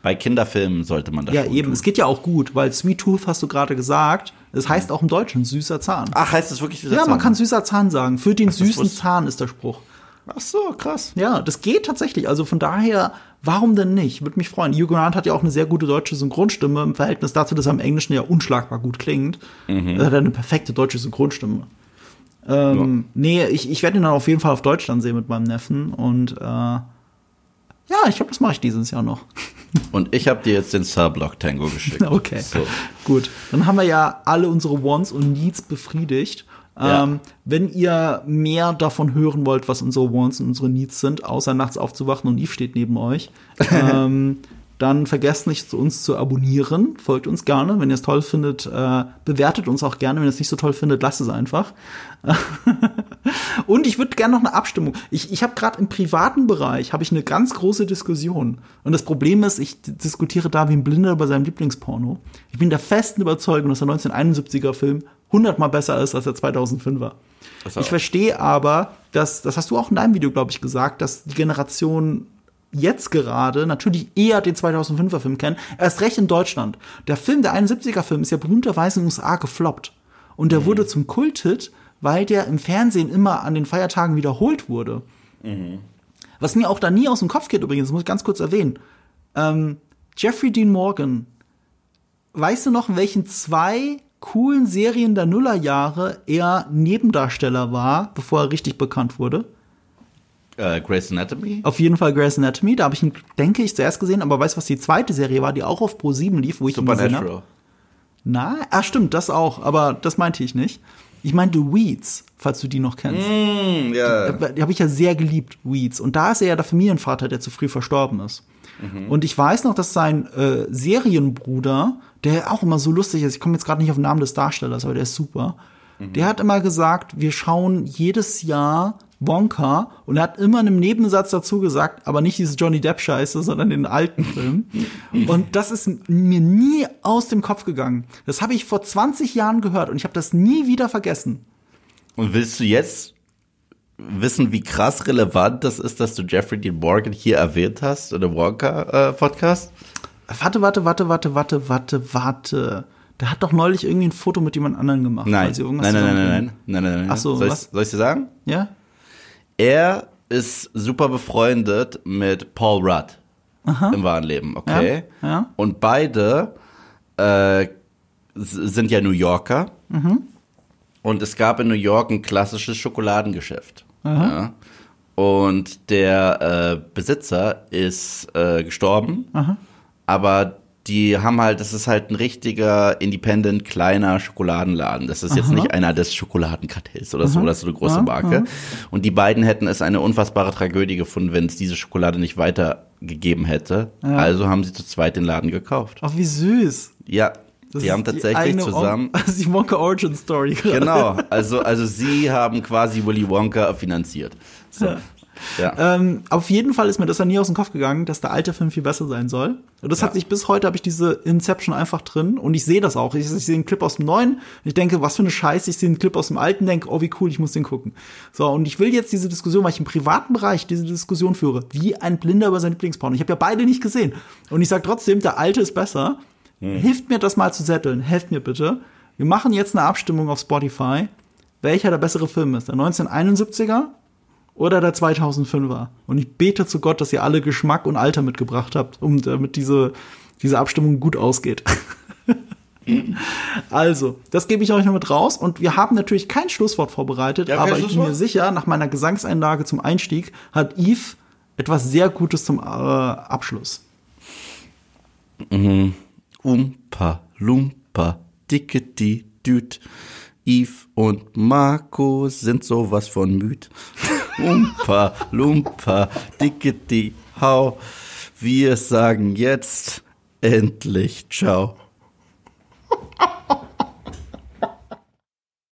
Bei Kinderfilmen sollte man das Ja, schon eben. tun. Es geht ja auch gut, weil Sweet Tooth hast du gerade gesagt. Es heißt auch im Deutschen süßer Zahn. Ach, heißt das wirklich süßer Ja, Zahn? man kann süßer Zahn sagen. Für den Ach, das süßen wusste- Zahn ist der Spruch. Ach so, krass. Ja, das geht tatsächlich. Also von daher, warum denn nicht? Würde mich freuen. Hugh Grant hat ja auch eine sehr gute deutsche Synchronstimme im Verhältnis dazu, dass er im Englischen ja unschlagbar gut klingt. Mhm. Er hat eine perfekte deutsche Synchronstimme. Ähm, ja. Nee, ich, ich werde ihn dann auf jeden Fall auf Deutsch dann sehen mit meinem Neffen. Und äh, ja, ich glaube, das mache ich dieses Jahr noch. Und ich habe dir jetzt den Cellblock Tango geschickt. Okay, So. gut. Dann haben wir ja alle unsere Wants und Needs befriedigt. Ja. Ähm, wenn ihr mehr davon hören wollt, was unsere Wants und unsere Needs sind, außer nachts aufzuwachen und Eve steht neben euch, ähm, dann vergesst nicht, uns zu abonnieren. Folgt uns gerne. Wenn ihr es toll findet, äh, bewertet uns auch gerne. Wenn ihr es nicht so toll findet, lasst es einfach. Und ich würde gerne noch eine Abstimmung. Ich, ich habe gerade im privaten Bereich habe ich eine ganz große Diskussion. Und das Problem ist, ich diskutiere da wie ein Blinder über seinen Lieblingsporno. Ich bin der festen Überzeugung, dass der neunzehnhunderteinundsiebziger Film hundertmal besser ist als der zweitausendfünfer. Ich verstehe aber, dass, das hast du auch in deinem Video, glaube ich, gesagt, dass die Generation jetzt gerade natürlich eher den zweitausendfünfer Film kennen, erst recht in Deutschland. Der Film, der einundsiebziger Film, ist ja berühmterweise in den U S A gefloppt. Und der mhm. wurde zum Kulthit, weil der im Fernsehen immer an den Feiertagen wiederholt wurde. Mhm. Was mir auch da nie aus dem Kopf geht übrigens, das muss ich ganz kurz erwähnen. Ähm, Jeffrey Dean Morgan, weißt du noch, in welchen zwei coolen Serien der Nullerjahre er Nebendarsteller war, bevor er richtig bekannt wurde? Äh, Grey's Anatomy? Auf jeden Fall Grey's Anatomy. Da habe ich ihn, denke ich, zuerst gesehen. Aber weißt du, was die zweite Serie war, die auch auf Pro sieben lief, wo ich ihn gesehen habe? Supernatural. Na, ah, stimmt, das auch. Aber das meinte ich nicht. Ich meinte Weeds, falls du die noch kennst. Mm, yeah. Die, die habe ich ja sehr geliebt, Weeds. Und da ist er ja der Familienvater, der zu früh verstorben ist. Mhm. Und ich weiß noch, dass sein äh, Serienbruder, der auch immer so lustig ist, ich komme jetzt gerade nicht auf den Namen des Darstellers, aber der ist super, mhm. der hat immer gesagt, wir schauen jedes Jahr Wonka, und er hat immer in einem Nebensatz dazu gesagt, aber nicht diese Johnny Depp-Scheiße, sondern den alten Film. Und das ist mir nie aus dem Kopf gegangen. Das habe ich vor zwanzig Jahren gehört und ich habe das nie wieder vergessen. Und willst du jetzt wissen, wie krass relevant das ist, dass du Jeffrey Dean Morgan hier erwähnt hast in dem Wonka-Podcast? Äh, warte, warte, warte, warte, warte, warte, warte. Der hat doch neulich irgendwie ein Foto mit jemand anderem gemacht. Nein, weil sie nein, irgendwas nein, nein, zusammen- nein, nein, nein, nein. Ach so, soll was? Ich, soll ich dir sagen? Ja? Er ist super befreundet mit Paul Rudd im wahren Leben, okay? Ja, ja. Und beide äh, s- sind ja New Yorker. Mhm. Und es gab in New York ein klassisches Schokoladengeschäft. Ja? Und der äh, Besitzer ist äh, gestorben, Aha. aber die haben halt, das ist halt ein richtiger, independent, kleiner Schokoladenladen. Das ist jetzt Aha. nicht einer des Schokoladenkartells oder so, Aha. das ist so eine große Aha. Marke. Aha. Und die beiden hätten es eine unfassbare Tragödie gefunden, wenn es diese Schokolade nicht weitergegeben hätte. Ja. Also haben sie zu zweit den Laden gekauft. Ach, wie süß. Ja, Das die ist haben tatsächlich eine zusammen. On- das ist die Wonka Origin Story. gerade. Genau, also, also sie haben quasi Willy Wonka finanziert. So. Ja. Ja. Ähm, auf jeden Fall ist mir das ja nie aus dem Kopf gegangen, dass der alte Film viel besser sein soll. Und das Ja. hat sich bis heute, habe ich diese Inception einfach drin. Und ich sehe das auch. Ich, ich sehe einen Clip aus dem neuen. Ich denke, was für eine Scheiße. Ich sehe einen Clip aus dem alten, denke, oh, wie cool, ich muss den gucken. So, und ich will jetzt diese Diskussion, weil ich im privaten Bereich diese Diskussion führe, wie ein Blinder über sein Lieblingsporno. Ich habe ja beide nicht gesehen. Und ich sage trotzdem, der alte ist besser. Hm. Hilft mir das mal zu setteln. Helft mir bitte. Wir machen jetzt eine Abstimmung auf Spotify, welcher der bessere Film ist. Der neunzehnhunderteinundsiebziger oder der zweitausendfünfer. Und ich bete zu Gott, dass ihr alle Geschmack und Alter mitgebracht habt, um damit diese, diese Abstimmung gut ausgeht. Also, das gebe ich euch noch mit raus. Und wir haben natürlich kein Schlusswort vorbereitet, Ja, kein aber ich bin Schlusswort? mir sicher, nach meiner Gesangseinlage zum Einstieg hat Yves etwas sehr Gutes zum äh, Abschluss. Mhm. Umpa, Lumpa, Dickety, Düt. Yves und Marco sind sowas von müd. Umpa, Lumpa, Dickety, Hau. Wir sagen jetzt endlich Ciao.